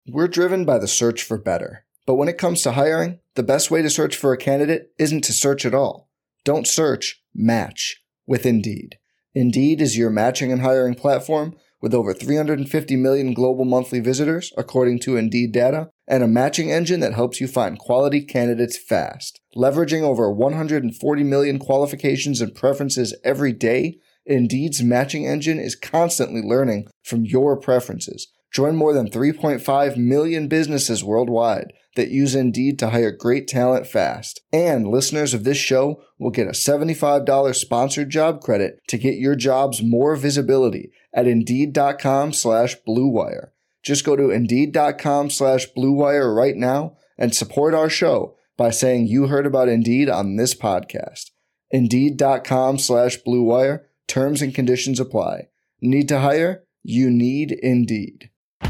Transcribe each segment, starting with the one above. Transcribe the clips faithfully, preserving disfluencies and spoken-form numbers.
We're driven by the search for better. But when it comes to hiring, the best way to search for a candidate isn't to search at all. Don't search, match with Indeed. Indeed is your matching and hiring platform with over three hundred fifty million global monthly visitors, according to Indeed data, and a matching engine that helps you find quality candidates fast. Leveraging over one hundred forty million qualifications and preferences every day, Indeed's matching engine is constantly learning from your preferences. Join more than three point five million businesses worldwide that use Indeed to hire great talent fast. And listeners of this show will get a seventy-five dollars sponsored job credit to get your jobs more visibility at Indeed.com slash Blue Wire. Just go to Indeed.com slash Blue Wire right now and support our show by saying you heard about Indeed on this podcast. Indeed.com slash Blue Wire. Terms and conditions apply. Need to hire? You need Indeed.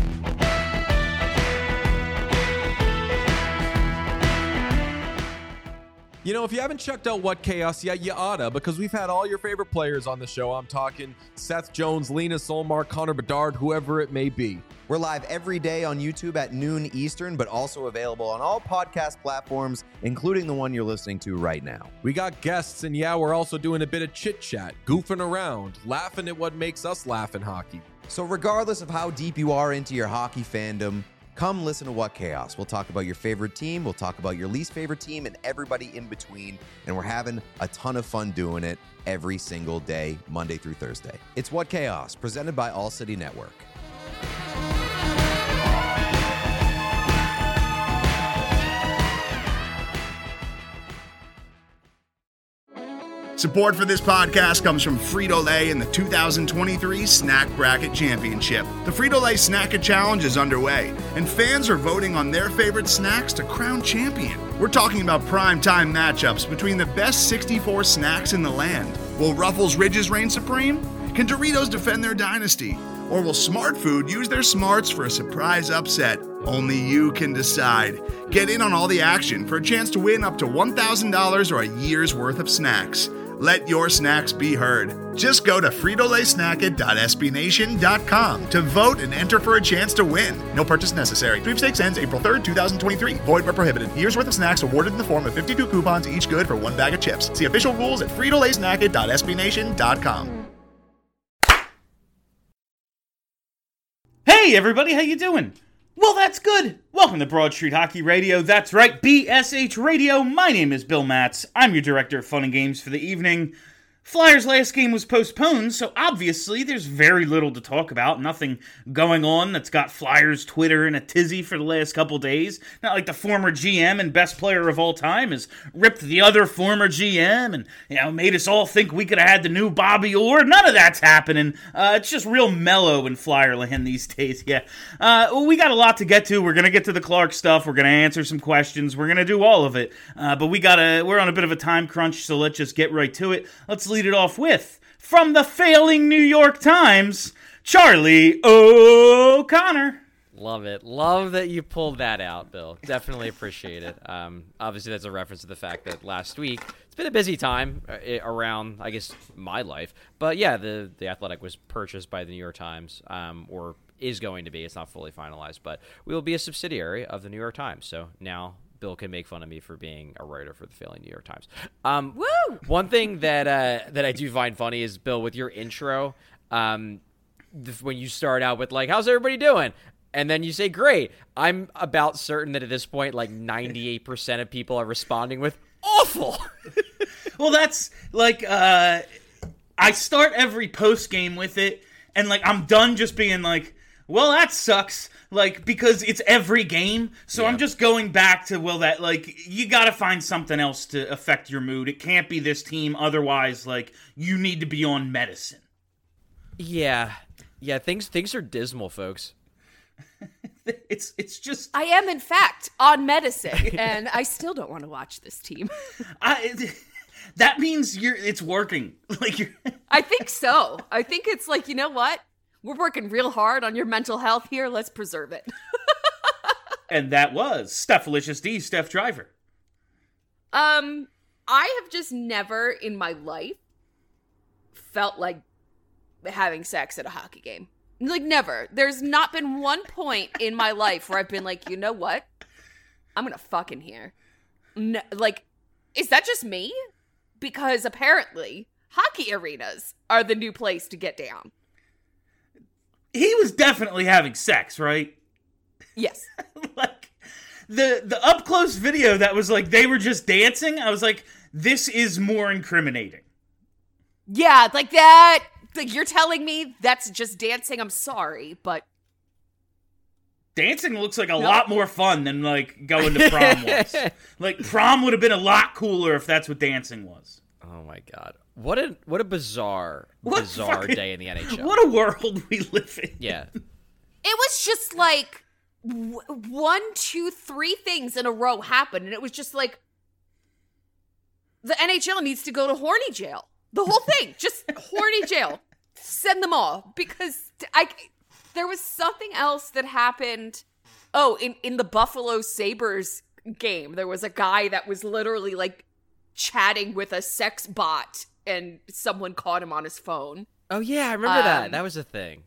You know, if you haven't checked out What Chaos yet, you oughta, because we've had all your favorite players on the show. I'm talking Seth Jones, Lena Solmar, Connor Bedard, whoever it may be. We're live every day on YouTube at noon Eastern, but also available on all podcast platforms, including the one you're listening to right now. We got guests, and yeah, we're also doing a bit of chit-chat, goofing around, laughing at what makes us laugh in hockey. So regardless of how deep you are into your hockey fandom, come listen to What Chaos. We'll talk about your favorite team, we'll talk about your least favorite team, and everybody in between. And we're having a ton of fun doing it every single day, Monday through Thursday. It's What Chaos, presented by All City Network. Support for this podcast comes from Frito-Lay and the two thousand twenty-three Snack Bracket Championship. The Frito-Lay Snack-A Challenge is underway, and fans are voting on their favorite snacks to crown champion. We're talking about prime-time matchups between the best sixty-four snacks in the land. Will Ruffles Ridges reign supreme? Can Doritos defend their dynasty? Or will Smart Food use their smarts for a surprise upset? Only you can decide. Get in on all the action for a chance to win up to one thousand dollars or a year's worth of snacks. Let your snacks be heard. Just go to Frito Lay Snack It dot S B Nation dot com to vote and enter for a chance to win. No purchase necessary. Sweepstakes ends April third, twenty twenty-three. Void where prohibited. Year's worth of snacks awarded in the form of fifty-two coupons, each good for one bag of chips. See official rules at Frito Lay Snack It dot S B Nation dot com. Hey everybody, how you doing? Well, that's good. Welcome to Broad Street Hockey Radio. That's right, B S H Radio. My name is Bill Matz. I'm your director of fun and games for the evening. Flyers' last game was postponed, so obviously there's very little to talk about. Nothing going on that's got Flyers Twitter in a tizzy for the last couple days. Not like the former G M and best player of all time has ripped the other former G M and, you know, made us all think we could have had the new Bobby Orr. None of that's happening. Uh, it's just real mellow in Flyerland these days, yeah. Uh, we got a lot to get to. We're going to get to the Clark stuff. We're going to answer some questions. We're going to do all of it. Uh, but we gotta, we're on a bit of a time crunch, so let's just get right to it. Let's lead it off with, from the failing New York Times, Charlie O'Connor. Love it. Love that you pulled that out, Bill. Definitely appreciate it. Um, obviously, that's a reference to the fact that last week, it's been a busy time around, I guess, my life. But yeah, the, the Athletic was purchased by the New York Times, um, or is going to be. It's not fully finalized, but we will be a subsidiary of the New York Times. So now Bill can make fun of me for being a writer for the failing New York Times. Um, Woo! One thing that uh, that I do find funny is, Bill, with your intro, um, th- when you start out with, like, how's everybody doing? And then you say, great. I'm about certain that at this point, like, ninety-eight percent of people are responding with, awful. Well, that's, like, uh, I start every post game with it, and, like, I'm done just being like, well, that sucks. Like, because it's every game, so yeah. I'm just going back to, well, that, like, you gotta find something else to affect your mood. It can't be this team, otherwise, like, you need to be on medicine. Yeah. Yeah, things things are dismal, folks. It's it's just... I am, in fact, on medicine, and I still don't want to watch this team. I... That means you're. It's working. Like, you're... I think so. I think it's like, you know what? We're working real hard on your mental health here. Let's preserve it. And that was Stephalicious D, Steph Driver. Um, I have just never in my life felt like having sex at a hockey game. Like, never. There's not been one point in my life where I've been like, you know what? I'm gonna fuck in here. No, like, is that just me? Because apparently, hockey arenas are the new place to get down. He was definitely having sex, right? Yes. Like, the the up close video that was like they were just dancing, I was like, this is more incriminating. Yeah, like that. Like, you're telling me that's just dancing? I'm sorry, but dancing looks like a no. lot more fun than like going to prom was. Like, prom would have been a lot cooler if that's what dancing was. Oh my god. What a what a bizarre, What bizarre fucking- day in the N H L. What a world we live in. Yeah. it was just like w- one, two, three things in a row happened, and it was just like the N H L needs to go to horny jail. The whole thing, just horny jail. Send them all, because I there was something else that happened. Oh, in in the Buffalo Sabres game, there was a guy that was literally like chatting with a sex bot, and someone caught him on his phone. Oh yeah, I remember Um, that. That was a thing.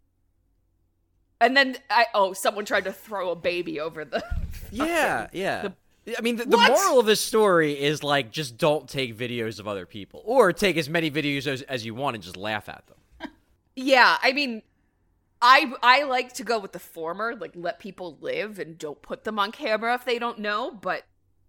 And then I oh, someone tried to throw a baby over the Yeah, yeah. the- I mean, the, the What? moral of this story is like, just don't take videos of other people, or take as many videos as, as you want and just laugh at them. Yeah, I mean, I I like to go with the former, like let people live and don't put them on camera if they don't know. But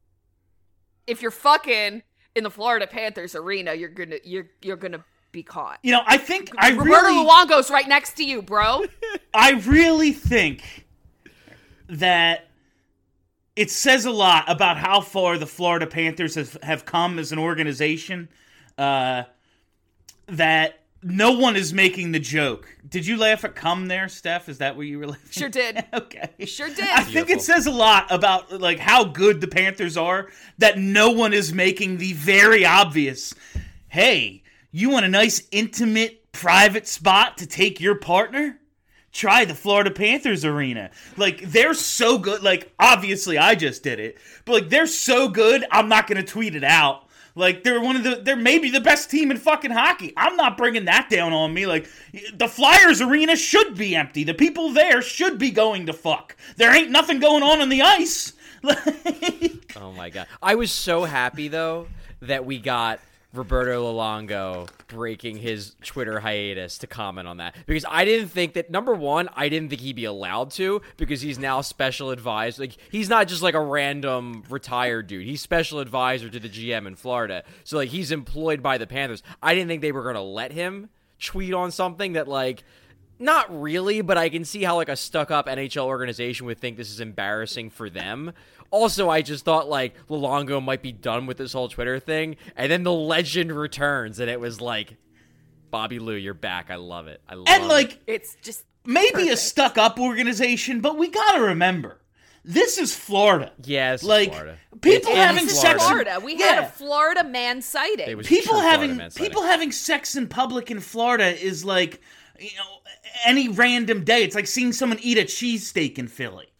if you're fucking in the Florida Panthers arena, you're gonna you're you're gonna be caught. You know, I think I Roberto really Luongo's right next to you, bro. I really think that it says a lot about how far the Florida Panthers have, have come as an organization, uh, that no one is making the joke. Did you laugh at "come" there, Steph? Is that what you were laughing? Sure did. Okay. Sure did. I think it Beautiful. says a lot about like how good the Panthers are that no one is making the very obvious, hey, you want a nice, intimate, private spot to take your partner? Try the Florida Panthers arena. Like, they're so good. Like, obviously I just did it, but like, they're so good, I'm not going to tweet it out. Like, they're one of the, they're maybe the best team in fucking hockey. I'm not bringing that down on me. Like, the Flyers arena should be empty. The people there should be going to fuck. There ain't nothing going on on the ice. Like, Oh my god. I was so happy though that we got Roberto Luongo breaking his Twitter hiatus to comment on that, because I didn't think that, number one, I didn't think he'd be allowed to, because he's now special advisor. Like, he's not just like a random retired dude. He's special advisor to the G M in Florida. So like, he's employed by the Panthers. I didn't think they were going to let him tweet on something that, like, not really, but I can see how like a stuck-up N H L organization would think this is embarrassing for them. Also, I just thought like Luongo might be done with this whole Twitter thing, and then the legend returns, and it was like, Bobby Lou, you're back. I love it. I love and it. like, It's just maybe a perfect. stuck-up organization, but we gotta remember, this is Florida. yeah, this is Like, Florida. people It's in having This is sex in- Florida. We Yeah. had a Florida man sighting. It was People true Florida having man sighting. people having sex in public in Florida is like, you know, any random day. It's like seeing someone eat a cheesesteak in Philly.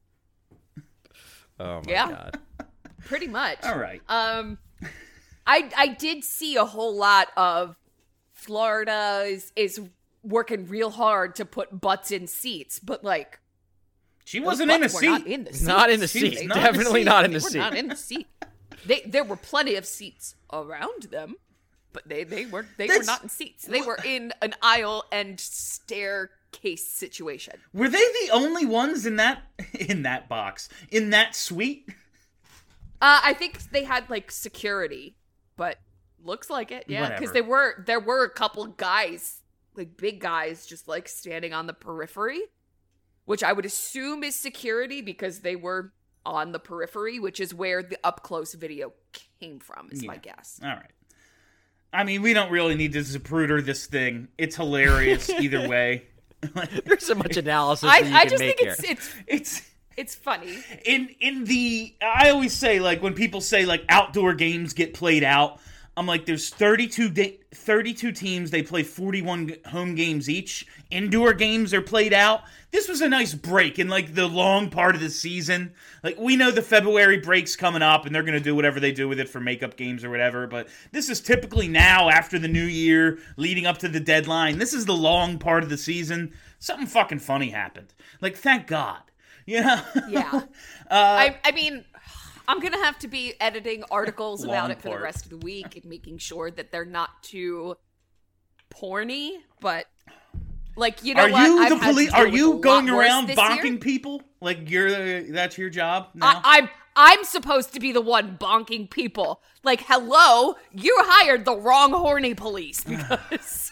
Oh my Yeah. god. Pretty much. All right. Um, I I did see a whole lot of Florida is is working real hard to put butts in seats, but like She those wasn't in a butts were seat. Not in the seat. Not in the She was seat. not in the Definitely seat. not in They the were seat. not in the seat. They there were plenty of seats around them, but they they were they were That's- not in seats. They were in an aisle and staircase situation. Were they the only ones in that in that box in that suite? Uh, I think they had like security, but looks like it, yeah. Whatever. Because there were there were a couple guys, like big guys, just like standing on the periphery, which I would assume is security because they were on the periphery, which is where the up close video came from. Is my guess. All right. I mean, we don't really need to Zapruder this thing. It's hilarious either way. There's so much analysis I, that you I can just make think here. it's it's It's it's funny. in in the I always say, like, when people say like outdoor games get played out, I'm like, there's thirty-two, da- thirty-two teams. They play forty-one home games each. Indoor games are played out. This was a nice break in, like, the long part of the season. Like, we know the February break's coming up, and they're going to do whatever they do with it for makeup games or whatever, but this is typically now, after the new year, leading up to the deadline. This is the long part of the season. Something fucking funny happened. Like, thank God. You know? Yeah. uh, I, I mean... I'm going to have to be editing articles about Long it for part. the rest of the week and making sure that they're not too porny, but like, you know are what? you I've the had to police? deal Are with you a going lot worse around this bonking year. people? Like, you're the, that's your job now? I, I'm I'm supposed to be the one bonking people. Like, hello, you hired the wrong horny police because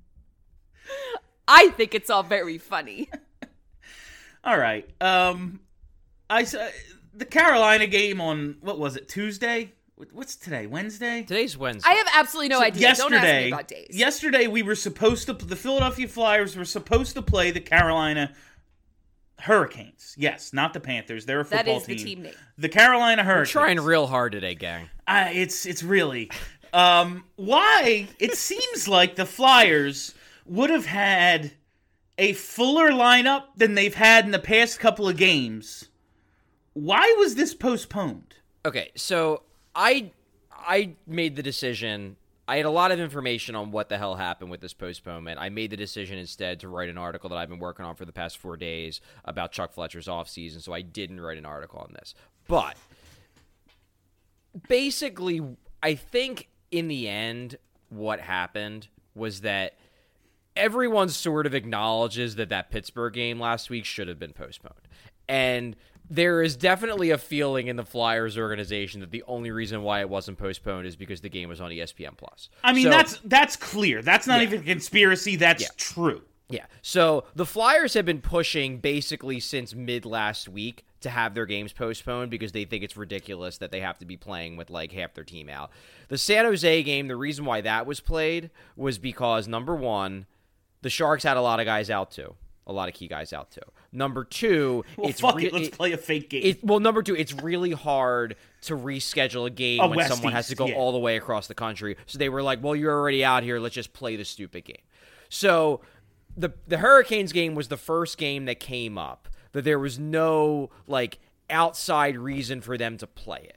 I think it's all very funny. All right. Um, I saw the Carolina game on, what was it, Tuesday? What's today? Wednesday? Today's Wednesday. I have absolutely no So idea. Yesterday, Don't ask me about days. yesterday we were supposed to, the Philadelphia Flyers were supposed to play the Carolina Hurricanes. Yes, not the Panthers. They're a football That is team. the team name. The Carolina We're Hurricanes. trying real hard today, gang. Uh, it's it's really um, why it seems like the Flyers would have had a fuller lineup than they've had in the past couple of games. Why was this postponed? Okay, so I I made the decision. I had a lot of information on what the hell happened with this postponement. I made the decision instead to write an article that I've been working on for the past four days about Chuck Fletcher's offseason, so I didn't write an article on this. But basically, I think in the end, what happened was that everyone sort of acknowledges that that Pittsburgh game last week should have been postponed. And there is definitely a feeling in the Flyers organization that the only reason why it wasn't postponed is because the game was on E S P N Plus. I mean, So- that's that's clear. That's not Yeah. even a conspiracy. That's Yeah. true. Yeah. So the Flyers have been pushing basically since mid last week to have their games postponed because they think it's ridiculous that they have to be playing with like half their team out. The San Jose game, the reason why that was played was because, number one, the Sharks had a lot of guys out too. A lot of key guys out too. Number two, Well, it's fuck re- it. Let's it- play a fake game. It, well, number two, it's really hard to reschedule a game A when West someone has to East, go yeah. all the way across the country. So they were like, well, you're already out here. Let's just play the stupid game. So the the Hurricanes game was the first game that came up that there was no like outside reason for them to play it.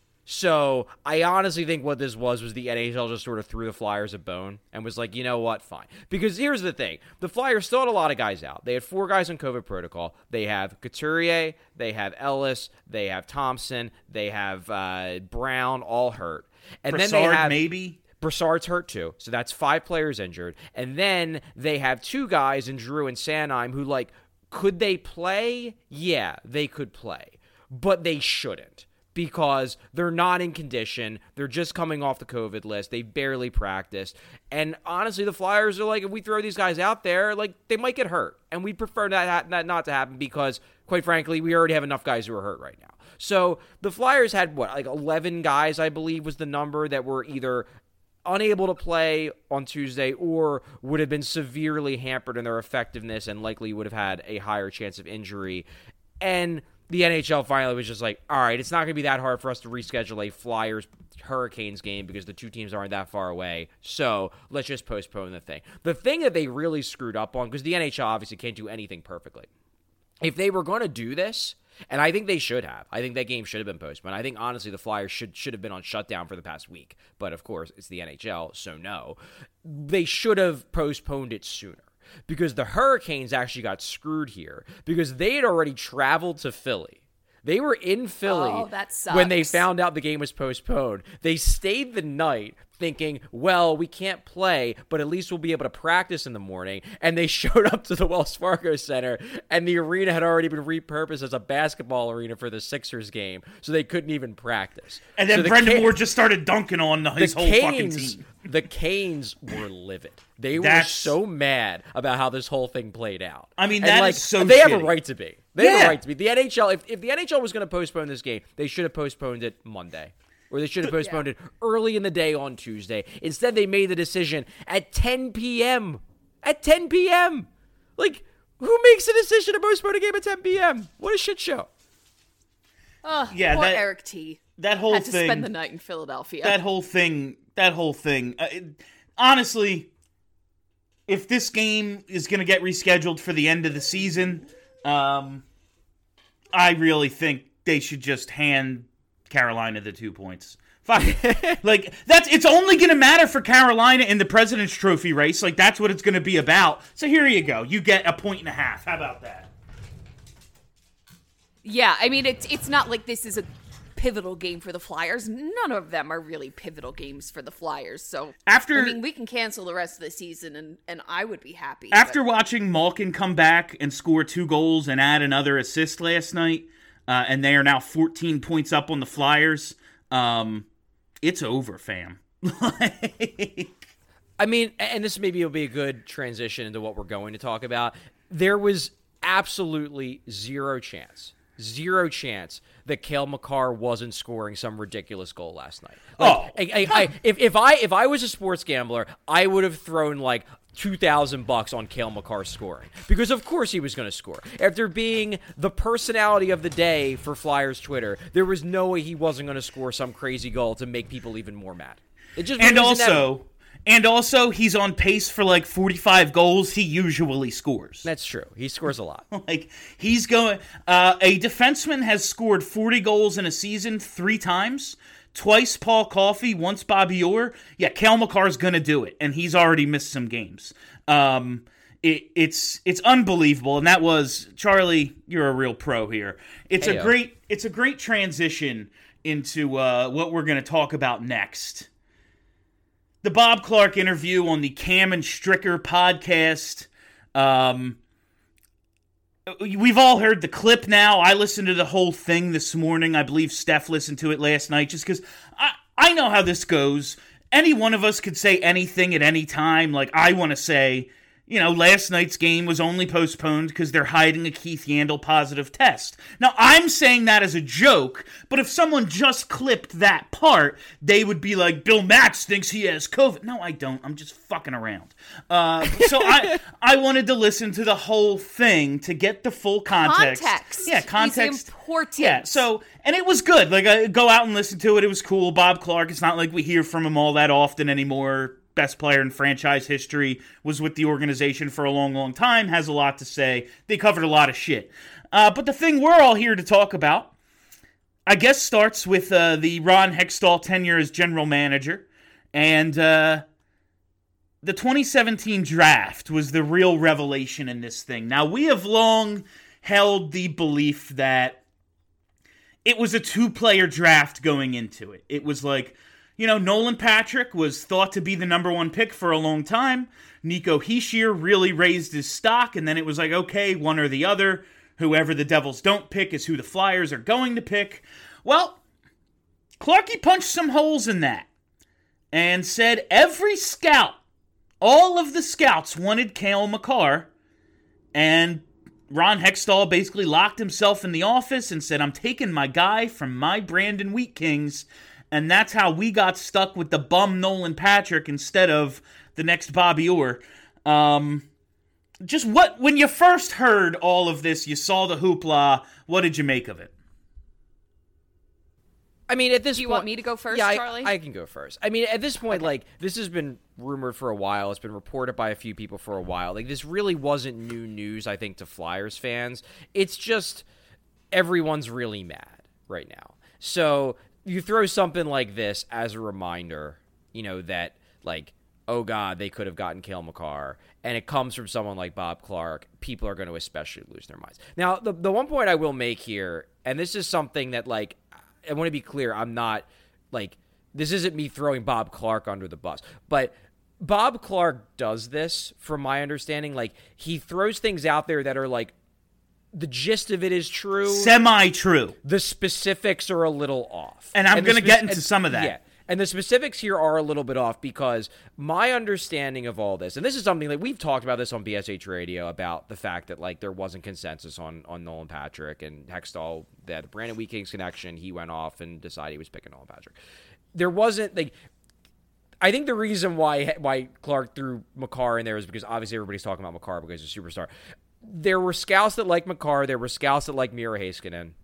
So I honestly think what this was was the N H L just sort of threw the Flyers a bone and was like, you know what, fine. Because here's the thing. The Flyers still had a lot of guys out. They had four guys on COVID protocol. They have Couturier, they have Ellis, they have Thompson, they have uh, Brown, all hurt. And Brassard, then they have maybe. Brassard's hurt too. So that's five players injured. And then they have two guys in Drew and Sanheim who, like, could they play? Yeah, they could play. But they shouldn't. Because they're not in condition. They're just coming off the COVID list. They barely practiced. And honestly, the Flyers are like, if we throw these guys out there, like, they might get hurt. And we prefer that, that not to happen because, quite frankly, we already have enough guys who are hurt right now. So the Flyers had, what, like eleven guys, I believe, was the number that were either unable to play on Tuesday or would have been severely hampered in their effectiveness and likely would have had a higher chance of injury. And the N H L finally was just like, all right, it's not going to be that hard for us to reschedule a Flyers-Hurricanes game because the two teams aren't that far away, so let's just postpone the thing. The thing that they really screwed up on, because the N H L obviously can't do anything perfectly, if they were going to do this, and I think they should have, I think that game should have been postponed. I think, honestly, the Flyers should should have been on shutdown for the past week, but of course, it's the N H L, so no. They should have postponed it sooner. Because the Hurricanes actually got screwed here because they had already traveled to Philly. They were in Philly Oh, that sucks. when they found out the game was postponed. They stayed the night thinking, well, we can't play, but at least we'll be able to practice in the morning. And they showed up to the Wells Fargo Center, and the arena had already been repurposed as a basketball arena for the Sixers game, so they couldn't even practice. And then So the Brendan Ca- Moore just started dunking on his the whole fucking Canes, team. the Canes were livid. They That's- were so mad about how this whole thing played out. I mean, And, that like, is so they have a shitty. right to be. They have Yeah. a right to be. The N H L, if, if the N H L was going to postpone this game, they should have postponed it Monday. Or they should have postponed it early in the day on Tuesday. Instead, they made the decision at ten p.m. At ten p.m. Like, who makes a decision to postpone a game at ten p.m.? What a shit show. Oh, Yeah, poor that- Eric T. That whole Had to thing. spend the night in Philadelphia. That whole thing. That whole thing. Uh, it- honestly, if this game is going to get rescheduled for the end of the season, um, I really think they should just hand Carolina the two points. Fuck it. Like, that's, it's only going to matter for Carolina in the President's Trophy race. Like, that's what it's going to be about. So here you go. You get a point and a half. How about that? Yeah, I mean, it's it's not like this is a pivotal game for the Flyers. None of them are really pivotal games for the Flyers. So, After- I mean, we can cancel the rest of the season, and, and I would be happy. After but- watching Malkin come back and score two goals and add another assist last night, uh, and they are now fourteen points up on the Flyers, um, it's over, fam. Like, I mean, and this maybe will be a good transition into what we're going to talk about. There was absolutely zero chance, zero chance that Cale Makar wasn't scoring some ridiculous goal last night. Like, Oh. I, I, I, if, if I if I was a sports gambler, I would have thrown like two thousand bucks on Cale Makar scoring, because of course he was going to score. After being the personality of the day for Flyers Twitter, there was no way he wasn't going to score some crazy goal to make people even more mad. It just and was inevitable. also, and also, he's on pace for like forty-five goals. He usually scores. That's true. He scores a lot. Like, he's going. Uh, a defenseman has scored forty goals in a season three times. Twice Paul Coffey, once Bobby Orr. Yeah, Cale Makar's gonna do it, and he's already missed some games. Um, it, it's it's unbelievable, and that was Charlie. You're a real pro here. It's Hey-o. a great it's a great transition into uh, what we're gonna talk about next. The Bob Clarke interview on the Cam and Stricker podcast. Um, we've all heard the clip now. I listened to the whole thing this morning. I believe Steph listened to it last night just because I, I know how this goes. Any one of us could say anything at any time. Like, I want to say, you know, last night's game was only postponed because they're hiding a Keith Yandel positive test. Now, I'm saying that as a joke, but if someone just clipped that part, they would be like, Bill Matz thinks he has COVID. No, I don't. I'm just fucking around. Uh, so I I wanted to listen to the whole thing to get the full context. Context. Yeah, context. Is important. Yeah, so, and it was good. Like, I go out and listen to it. It was cool. Bob Clarke, it's not like we hear from him all that often anymore. Best player in franchise history, was with the organization for a long, long time, has a lot to say. They covered a lot of shit. Uh, but the thing we're all here to talk about, I guess, starts with uh, the Ron Hextall tenure as general manager. And uh, the twenty seventeen draft was the real revelation in this thing. Now, we have long held the belief that it was a two-player draft going into it. It was like, you know, Nolan Patrick was thought to be the number one pick for a long time. Nico Hischier really raised his stock, and then it was like, okay, one or the other. Whoever the Devils don't pick is who the Flyers are going to pick. Well, Clarkie punched some holes in that and said every scout, all of the scouts wanted Cale Makar, and Ron Hextall basically locked himself in the office and said, I'm taking my guy from my Brandon Wheat Kings. And that's how we got stuck with the bum Nolan Patrick instead of the next Bobby Orr. Um, just what, when you first heard all of this, you saw the hoopla, what did you make of it? I mean, at this Do you point, want me to go first, yeah, I- Charlie? I, can go first. I mean, at this point, like, this has been rumored for a while. It's been reported by a few people for a while. Like, this really wasn't new news, I think, to Flyers fans. It's just everyone's really mad right now. So you throw something like this as a reminder, you know, that, like, oh, God, they could have gotten Cale Makar, and it comes from someone like Bob Clarke, people are going to especially lose their minds. Now, the, the one point I will make here, and this is something that, like, I want to be clear, I'm not, like, this isn't me throwing Bob Clarke under the bus, but Bob Clarke does this, from my understanding. Like, he throws things out there that are, like, the gist of it is true. Semi-true. The specifics are a little off. And I'm the gonna spe- get into and- some of that. Yeah. And the specifics here are a little bit off because my understanding of all this, and this is something that we've talked about this on B S H Radio about the fact that, like, there wasn't consensus on, on Nolan Patrick and Hextall, that the Brandon Wheat Kings connection, he went off and decided he was picking Nolan Patrick. There wasn't, like, I think the reason why why Clarke threw Makar in there is because obviously everybody's talking about Makar because he's a superstar. There were scouts that like Makar. There were scouts that like Mira Heiskanen.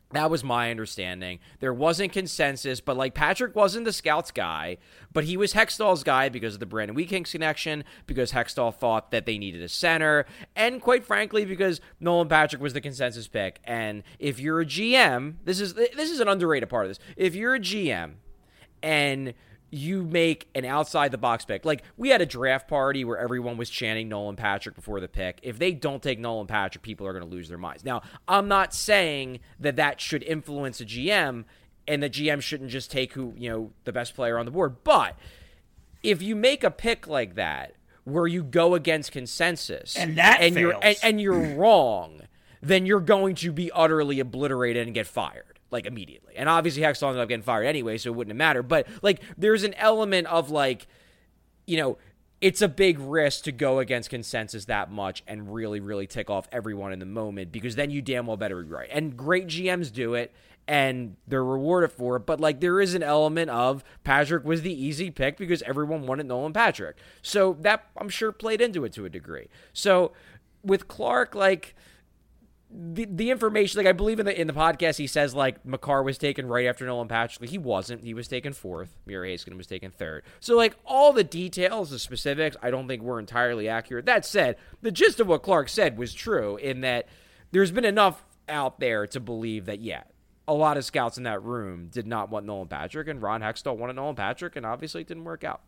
That was my understanding. There wasn't consensus, but like Patrick wasn't the Scouts guy, but he was Hextall's guy because of the Brandon Weekings connection, because Hextall thought that they needed a center, and quite frankly, because Nolan Patrick was the consensus pick. And if you're a G M, this is this is an underrated part of this. If you're a G M and you make an outside-the-box pick. Like, we had a draft party where everyone was chanting Nolan Patrick before the pick. If they don't take Nolan Patrick, people are going to lose their minds. Now, I'm not saying that that should influence a G M and the G M shouldn't just take who, you know, the best player on the board. But if you make a pick like that where you go against consensus and that and fails. you're and, and you're wrong, then you're going to be utterly obliterated and get fired. Like, immediately. And obviously Hextall ended up getting fired anyway, so it wouldn't have mattered. But, like, there's an element of, like, you know, it's a big risk to go against consensus that much and really, really tick off everyone in the moment, because then you damn well better be right. And great G Ms do it, and they're rewarded for it. But, like, there is an element of Patrick was the easy pick because everyone wanted Nolan Patrick. So that, I'm sure, played into it to a degree. So with Clark, like... The the information, like I believe in the in the podcast, he says like Makar was taken right after Nolan Patrick. He wasn't. He was taken fourth. Mira Heiskanen was taken third. So like all the details, the specifics, I don't think were entirely accurate. That said, the gist of what Clark said was true in that there's been enough out there to believe that, yeah, a lot of scouts in that room did not want Nolan Patrick, and Ron Hextall wanted Nolan Patrick, and obviously it didn't work out.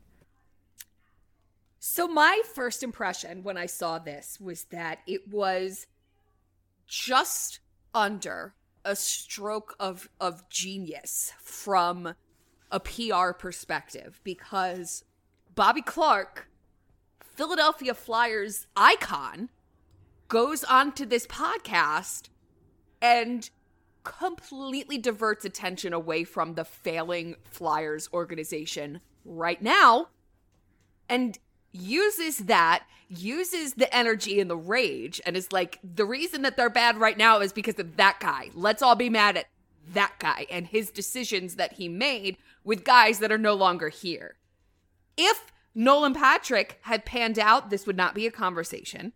So my first impression when I saw this was that it was just under a stroke of of genius from a P R perspective, because Bobby Clark, Philadelphia Flyers icon, goes onto this podcast and completely diverts attention away from the failing Flyers organization right now and uses that, uses the energy and the rage, and is like, the reason that they're bad right now is because of that guy. Let's all be mad at that guy and his decisions that he made with guys that are no longer here. If Nolan Patrick had panned out, this would not be a conversation.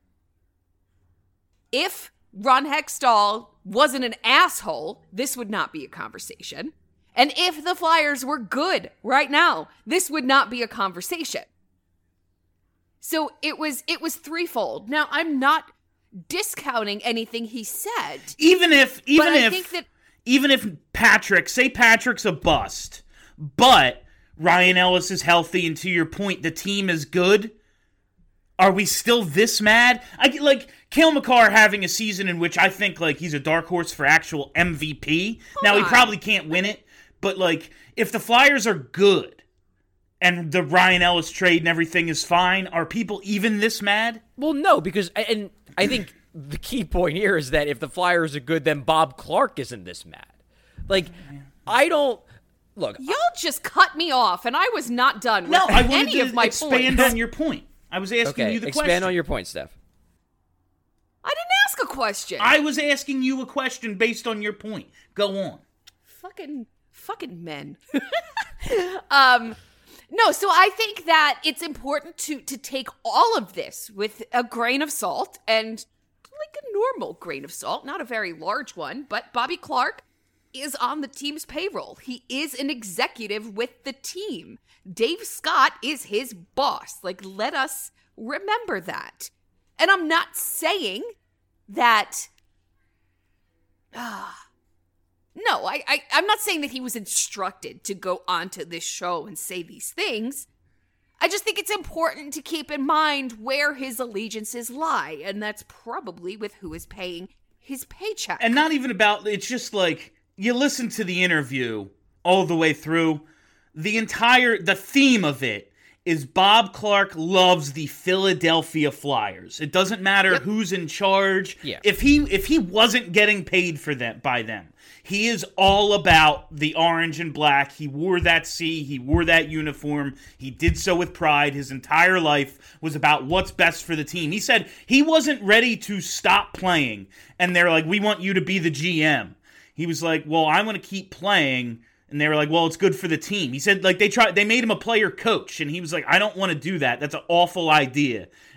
If Ron Hextall wasn't an asshole, this would not be a conversation. And if the Flyers were good right now, this would not be a conversation. So it was it was threefold. Now, I'm not discounting anything he said. Even if even but I if think that, even if Patrick, say Patrick's a bust, but Ryan Ellis is healthy, and to your point, the team is good, are we still this mad? I get, like, Cale Makar having a season in which I think like he's a dark horse for actual M V P. Now, he probably can't win it, but like if the Flyers are good and the Ryan Ellis trade and everything is fine, are people even this mad? Well, no, because, and I think the key point here is that if the Flyers are good, then Bob Clark isn't this mad. Like, I don't, look. Y'all just cut me off, and I was not done with no, I wanted any to of my expand points. on your point. I was asking okay, you the expand question. on your point, Steph. I didn't ask a question. I was asking you a question based on your point. Go on. Fucking, fucking men. um... No, so I think that it's important to to take all of this with a grain of salt, and like a normal grain of salt, not a very large one, but Bobby Clark is on the team's payroll. He is an executive with the team. Dave Scott is his boss. Like, let us remember that. And I'm not saying that... Ah... No, I, I, I'm not saying that he was instructed to go onto this show and say these things. I just think it's important to keep in mind where his allegiances lie, and that's probably with who is paying his paycheck. And not even about, it's just like, you listen to the interview all the way through, the entire, the theme of it is Bob Clark loves the Philadelphia Flyers. It doesn't matter yep. who's in charge. Yeah. If he if he wasn't getting paid for them by them, he is all about the orange and black. He wore that C. He wore that uniform. He did so with pride. His entire life was about what's best for the team. He said he wasn't ready to stop playing, and they're like, we want you to be the G M. He was like, well, I want to keep playing. And they were like, well, it's good for the team. He said, like, they tried, they made him a player coach. And he was like, I don't want to do that. That's an awful idea.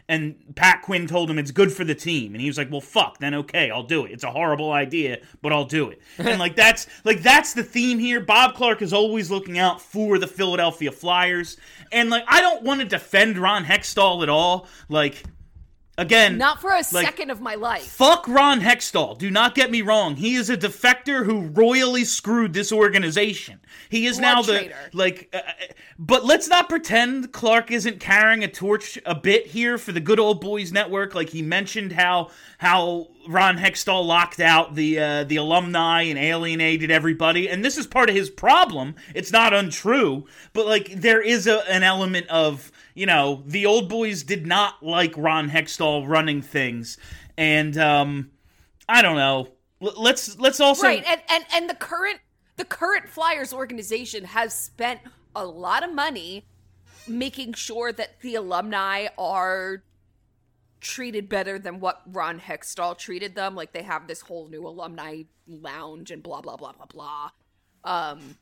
And Pat Quinn told him it's good for the team. And he was like, well, fuck, then okay, I'll do it. It's a horrible idea, but I'll do it. And like that's like that's the theme here. Bob Clark is always looking out for the Philadelphia Flyers. And like I don't want to defend Ron Hextall at all. Like Again, not for a like, second of my life. Fuck Ron Hextall. Do not get me wrong. He is a defector who royally screwed this organization. He is Blood now the traitor. like. Uh, but let's not pretend Clark isn't carrying a torch a bit here for the Good Old Boys Network. Like he mentioned how how Ron Hextall locked out the uh, the alumni and alienated everybody, and this is part of his problem. It's not untrue, but like there is a, an element of. You know, the old boys did not like Ron Hextall running things, and um, I don't know. L- let's let's also right, and, and and the current the current Flyers organization has spent a lot of money making sure that the alumni are treated better than what Ron Hextall treated them. Like they have this whole new alumni lounge and blah blah blah blah blah. Um,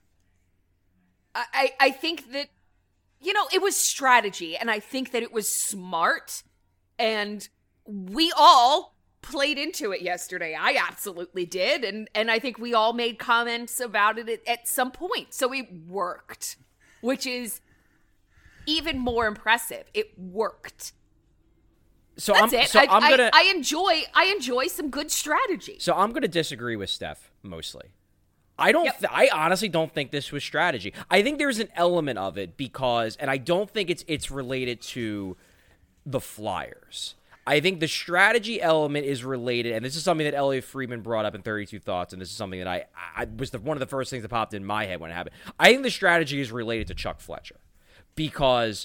I I, I think that. You know, it was strategy, and I think that it was smart, and we all played into it yesterday. I absolutely did, and, and I think we all made comments about it at, at some point. So it worked, which is even more impressive. It worked. So That's I'm, it. So I, I'm gonna. I, I enjoy. I enjoy some good strategy. So I'm gonna disagree with Steph mostly. I don't. Yep. Th- I honestly don't think this was strategy. I think there's an element of it because, and I don't think it's it's related to the Flyers. I think the strategy element is related, and this is something that Elliot Friedman brought up in thirty-two Thoughts, and this is something that I, I was the, one of the first things that popped in my head when it happened. I think the strategy is related to Chuck Fletcher because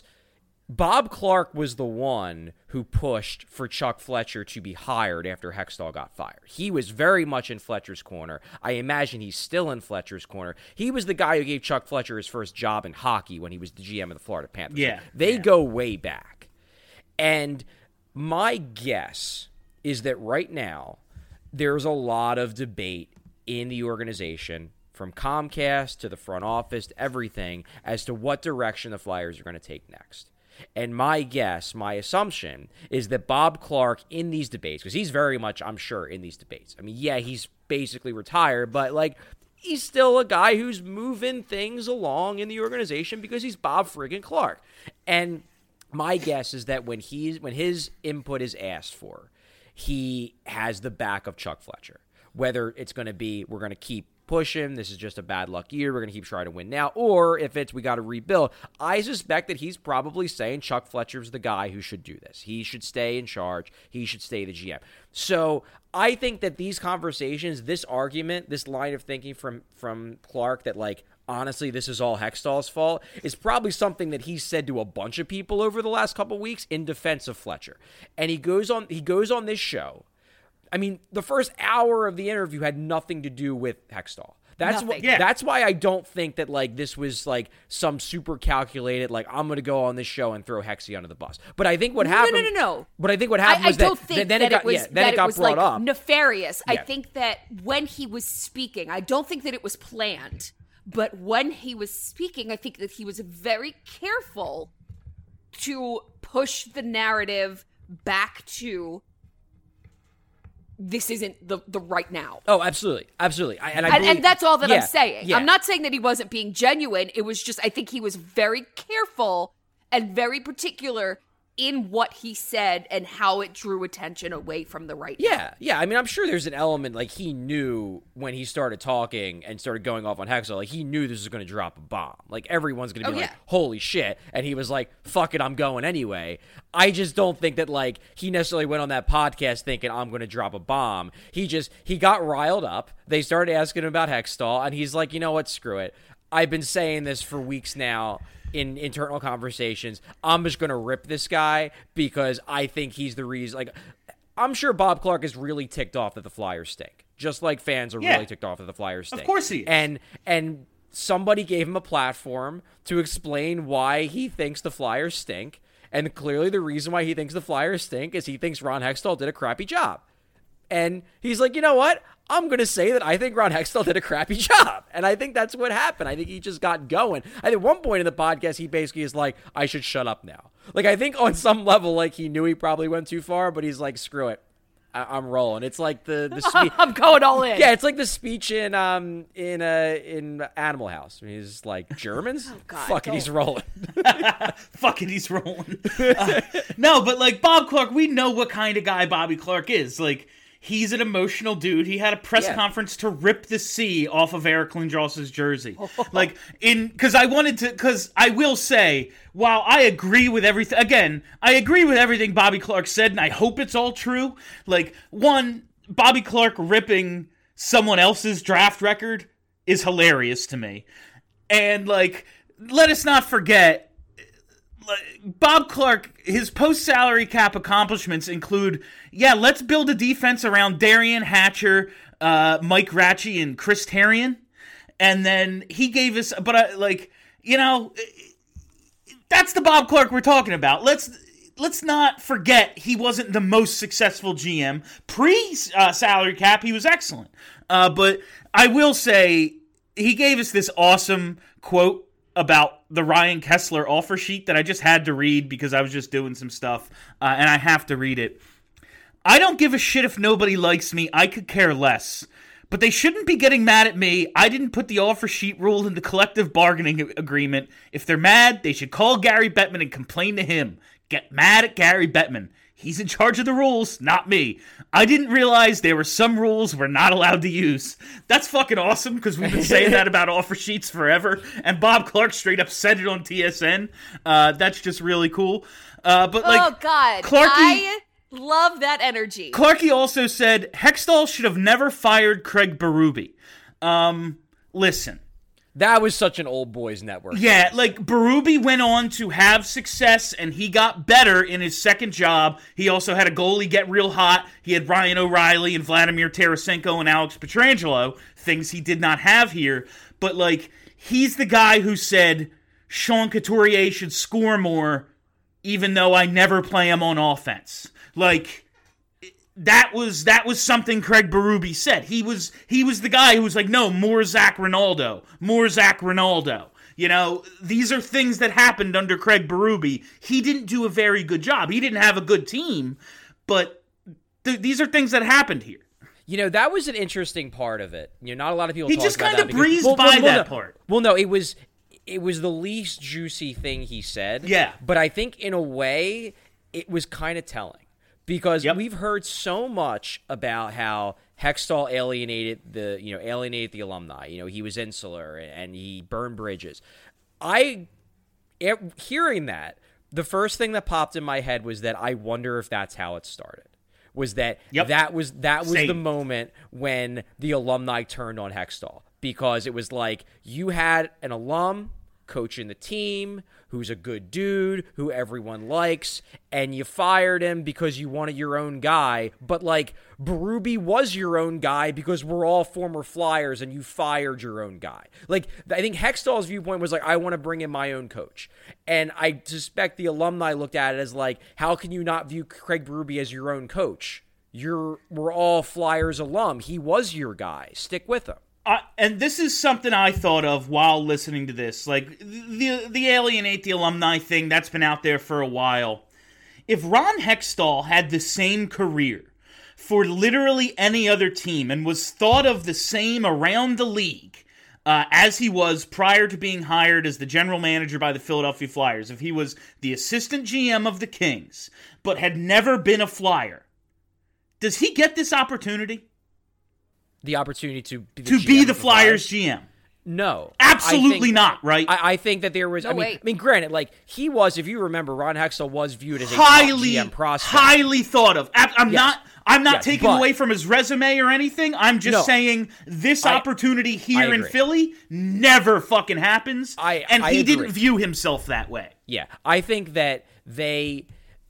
Bob Clark was the one who pushed for Chuck Fletcher to be hired after Hextall got fired. He was very much in Fletcher's corner. I imagine he's still in Fletcher's corner. He was the guy who gave Chuck Fletcher his first job in hockey when he was the G M of the Florida Panthers. Yeah, they yeah. go way back. And my guess is that right now there's a lot of debate in the organization from Comcast to the front office to everything as to what direction the Flyers are going to take next. And my guess, my assumption, is that Bob Clark in these debates, because he's very much, I'm sure, in these debates. I mean, yeah, he's basically retired, but, like, he's still a guy who's moving things along in the organization because he's Bob friggin' Clark. And my guess is that when he's when his input is asked for, he has the back of Chuck Fletcher. Whether it's going to be, we're going to keep push him, this is just a bad luck year, we're going to keep trying to win now, or if it's we got to rebuild, I suspect that he's probably saying Chuck Fletcher's the guy who should do this. He should stay in charge. He should stay the G M. So I think that these conversations, this argument, this line of thinking from, from Clark that, like, honestly, this is all Hextall's fault, is probably something that he's said to a bunch of people over the last couple weeks in defense of Fletcher. And he goes on he goes on this show. I mean, the first hour of the interview had nothing to do with Hextall. That's Nothing. what. Yeah. That's why I don't think that like this was like some super calculated. Like I'm going to go on this show and throw Hexy under the bus. But I think what No, no, happened. no, no, no. But I think what I, happened I was don't that think then that it got it was, yeah, then that it got was brought like up. nefarious. I Yeah. think that when he was speaking, I don't think that it was planned. But when he was speaking, I think that he was very careful to push the narrative back to this isn't the, the right now. Oh, absolutely, absolutely. I, and I And, believe, and that's all that yeah, I'm saying. yeah. I'm not saying that he wasn't being genuine. It was just, I think he was very careful and very particular in what he said and how it drew attention away from the right now. Yeah, yeah. I mean, I'm sure there's an element, like, he knew when he started talking and started going off on Hextall, like, he knew this was going to drop a bomb. Like, everyone's going to be Oh, like, yeah. holy shit. And he was like, fuck it, I'm going anyway. I just don't think that, like, he necessarily went on that podcast thinking, I'm going to drop a bomb. He just, he got riled up. They started asking him about Hextall, and he's like, you know what, screw it. I've been saying this for weeks now in internal conversations. I'm just going to rip this guy because I think he's the reason. Like, I'm sure Bob Clark is really ticked off that the Flyers stink, just like fans are Yeah. really ticked off that the Flyers stink. Of course he is. And and somebody gave him a platform to explain why he thinks the Flyers stink, and clearly the reason why he thinks the Flyers stink is he thinks Ron Hextall did a crappy job. And he's like, you know what? I'm going to say that I think Ron Hextall did a crappy job. And I think that's what happened. I think he just got going. I think at one point in the podcast, he basically is like, I should shut up now. Like, I think on some level, like, he knew he probably went too far, but he's like, screw it. I- I'm rolling. It's like the, the speech. I'm going all in. Yeah, it's like the speech in um in uh in Animal House. He's like, Germans? Oh, God, Fuck it, he's rolling. Fuck it, he's rolling. Uh, no, but like Bob Clark, we know what kind of guy Bobby Clark is. Like, he's an emotional dude. He had a press Yeah. conference to rip the C off of Eric Lindros's jersey. Like, in because I wanted to, because I will say, while I agree with everything, again, I agree with everything Bobby Clark said, and I hope it's all true. Like, one, Bobby Clark ripping someone else's draft record is hilarious to me. And, like, let us not forget, Bob Clark, his post-salary cap accomplishments include, yeah, let's build a defense around Darian Hatcher, uh, Mike Ratchey, and Chris Therien. And then he gave us, but I, like, you know, that's the Bob Clark we're talking about. Let's let's not forget he wasn't the most successful G M. Pre-salary uh, cap, he was excellent. Uh, but I will say, he gave us this awesome quote about the Ryan Kessler offer sheet that I just had to read because I was just doing some stuff, uh, and I have to read it. I don't give a shit if nobody likes me. I could care less. But they shouldn't be getting mad at me. I didn't put the offer sheet rule in the collective bargaining agreement. If they're mad, they should call Gary Bettman and complain to him. Get mad at Gary Bettman. He's in charge of the rules, not me. I didn't realize there were some rules we're not allowed to use. That's fucking awesome, because we've been saying that about offer sheets forever, and Bob Clark straight up said it on T S N. Uh, that's just really cool. Uh, but like, oh, God. Clarky, I love that energy. Clarky also said, Hextall should have never fired Craig Berube. Um, listen. That was such an old boys network. Yeah, like, Berube went on to have success, and he got better in his second job. He also had a goalie get real hot. He had Ryan O'Reilly and Vladimir Tarasenko and Alex Pietrangelo, things he did not have here. But, like, he's the guy who said Sean Couturier should score more, even though I never play him on offense. Like, that was that was something Craig Berube said. He was he was the guy who was like, no, more Zach Ronaldo, more Zach Ronaldo. You know, these are things that happened under Craig Berube. He didn't do a very good job. He didn't have a good team, but th- these are things that happened here. You know, that was an interesting part of it. You know, not a lot of people He talk just about kind that of because- breezed well, by well, well, that no. part. Well, no, it was it was the least juicy thing he said. Yeah. But I think in a way, it was kind of telling. Because Yep. we've heard so much about how Hextall alienated the, you know, alienated the alumni. You know, he was insular and he burned bridges. I, hearing that, the first thing that popped in my head was that I wonder if that's how it started. Was that Yep. that was that was Same. the moment when the alumni turned on Hextall, because it was like you had an alum coaching the team who's a good dude who everyone likes, and you fired him because you wanted your own guy. But like, Berube was your own guy because we're all former Flyers and you fired your own guy. Like, I think Hextall's viewpoint was like, I want to bring in my own coach. And I suspect the alumni looked at it as like, how can you not view Craig Berube as your own coach? You're we're all Flyers alum. He was your guy. Stick with him. Uh, and this is something I thought of while listening to this. Like, the the alienate the alumni thing, that's been out there for a while. If Ron Hextall had the same career for literally any other team and was thought of the same around the league uh, as he was prior to being hired as the general manager by the Philadelphia Flyers, if he was the assistant G M of the Kings but had never been a Flyer, does he get this opportunity? The opportunity to be the, To G be M the of Flyers G M? No, Absolutely I think, not, right? I, I think that there was. No I mean, way. I mean, granted, like he was. If you remember, Ron Hextall was viewed as a highly, top G M prospect. highly thought of. I- I'm Yes. not. I'm not Yes, taking but- away from his resume or anything. I'm just No. saying this I- opportunity I here in agree. Philly never fucking happens. I- and I he agree. didn't view himself that way. Yeah, I think that they,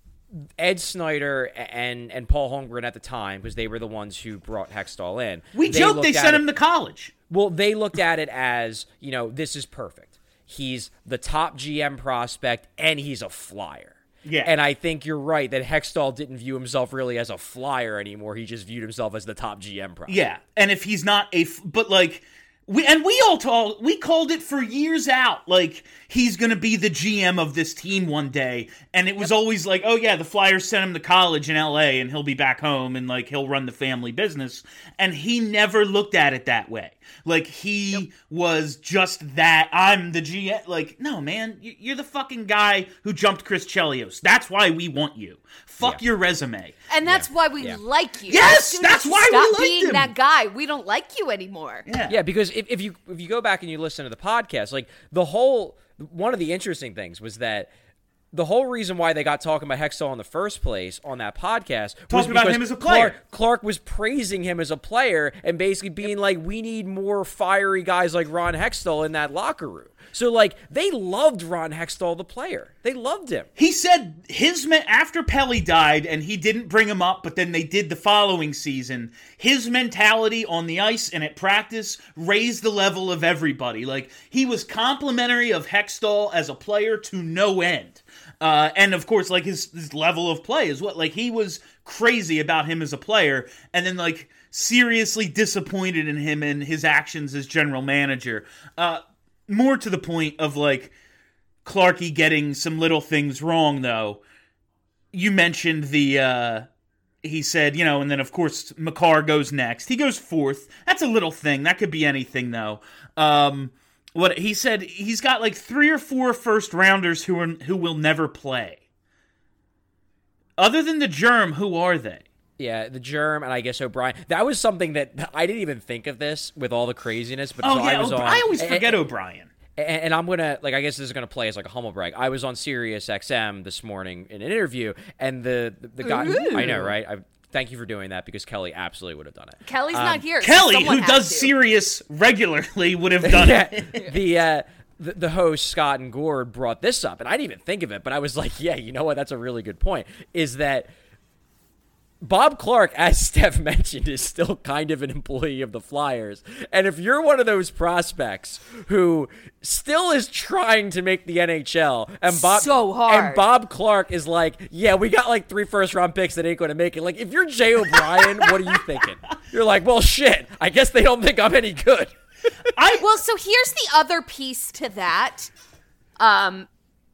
Ed Snyder and and Paul Holmgren at the time, because they were the ones who brought Hextall in. We joked they looked at sent it- him to college. Well, they looked at it as, you know, this is perfect. He's the top G M prospect, and he's a Flyer. Yeah. And I think you're right that Hextall didn't view himself really as a Flyer anymore. He just viewed himself as the top G M prospect. Yeah, and if he's not a, f- but like We, and we all told, we called it for years out, like, he's going to be the G M of this team one day. And it was yep. always like, oh yeah, the Flyers sent him to college in L A and he'll be back home and, like, he'll run the family business. And he never looked at it that way. Like, he yep. was just that, I'm the G M. Like, no, man, you're the fucking guy who jumped Chris Chelios. That's why we want you. Fuck yeah. your resume. And that's yeah. why we yeah. like you. Yes, that's why we stop liked being him. that guy. We don't like you anymore. Yeah, yeah because if, if you if you go back and you listen to the podcast, like, the whole, one of the interesting things was that the whole reason why they got talking about Hextall in the first place on that podcast was talking about him as a player. Clark, Clark was praising him as a player and basically being like, we need more fiery guys like Ron Hextall in that locker room. So, like, they loved Ron Hextall, the player. They loved him. He said his me- after Pelly died, and he didn't bring him up, but then they did the following season, his mentality on the ice and at practice raised the level of everybody. Like, he was complimentary of Hextall as a player to no end. Uh, and, of course, like, his, his level of play is what, like, he was crazy about him as a player, and then, like, seriously disappointed in him and his actions as general manager. Uh, more to the point of, like, Clarkie getting some little things wrong, though. You mentioned the, uh, he said, you know, and then, of course, Makar goes next. He goes fourth. That's a little thing. That could be anything, though. Um... What he said, he's got like three or four first rounders who are who will never play. Other than the Germ, who are they? Yeah, the Germ and I guess O'Brien. That was something that I didn't even think of this with all the craziness. But oh so yeah, I was O'Brien. on. I always forget and, O'Brien. And, and I'm gonna like I guess this is gonna play as like a humble brag. I was on Sirius X M this morning in an interview, and the the, the guy Ooh. I know, right? I, Thank you for doing that because Kelly absolutely would have done it. Kelly's um, not here. Kelly, so who does to. Sirius regularly, would have done yeah, it. the, uh, the the host, Scott and Gord, brought this up, and I didn't even think of it, but I was like, yeah, you know what? That's a really good point, is that Bob Clark, as Steph mentioned, is still kind of an employee of the Flyers. And if you're one of those prospects who still is trying to make the N H L, and Bob so hard. and Bob Clark is like, yeah, we got like three first round picks that ain't going to make it. Like, if you're Jay O'Brien, what are you thinking? You're like, well, shit, I guess they don't think I'm any good. I well, so here's the other piece to that. Um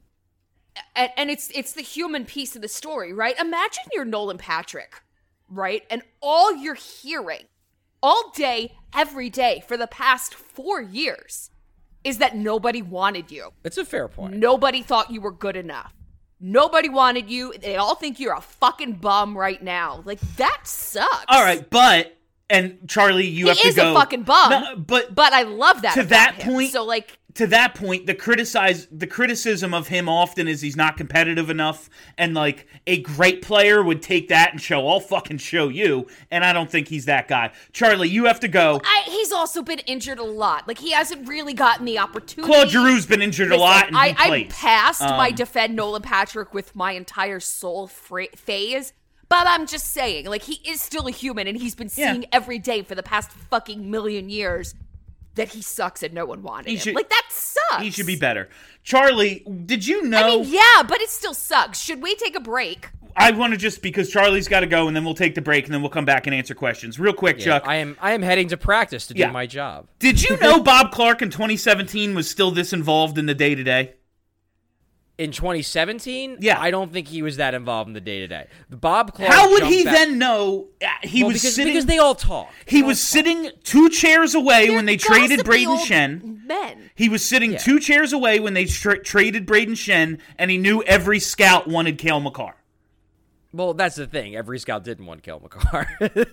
And, and it's it's the human piece of the story, right? Imagine you're Nolan Patrick, right? And all you're hearing all day, every day for the past four years is that nobody wanted you. It's a fair point. Nobody thought you were good enough. Nobody wanted you. They all think you're a fucking bum right now. Like, that sucks. All right, but, and Charlie, you he have to is go. a fucking bum, No, but, but I love that to about that him. point, So, like, to that point, the criticize the criticism of him often is he's not competitive enough, and like a great player would take that and show, I'll fucking show you, and I don't think he's that guy. Charlie, you have to go. I, he's also been injured a lot. Like, he hasn't really gotten the opportunity. Claude Giroux's been injured a Listen, lot, and he I, plays. I passed Um, my defend Nolan Patrick with my entire soul fra- phase, but I'm just saying, like, he is still a human, and he's been seeing Yeah. every day for the past fucking million years that he sucks and no one wanted He him. should- Like, that sucks. He should be better. Charlie, did you know? I mean, yeah, but it still sucks. Should we take a break? I want to just, because Charlie's got to go, and then we'll take the break, and then we'll come back and answer questions. Real quick, Yeah, Chuck. I am I am heading to practice to do Yeah. my job. Did you know Bob Clark in twenty seventeen was still this involved in the day-to-day? In twenty seventeen, Yeah. I don't think he was that involved in the day-to-day. Bob Clark How would jumped he back- then know? uh, He Well, was because, sitting. because they all talk. he They all was talk. sitting two chairs away They're when they traded gossipy Braden old Shen. Men. He was sitting Yeah. two chairs away when they tra- traded Braden Shen, and he knew every scout wanted Cale Makar. Well, that's the thing. Every scout didn't want Cale Makar.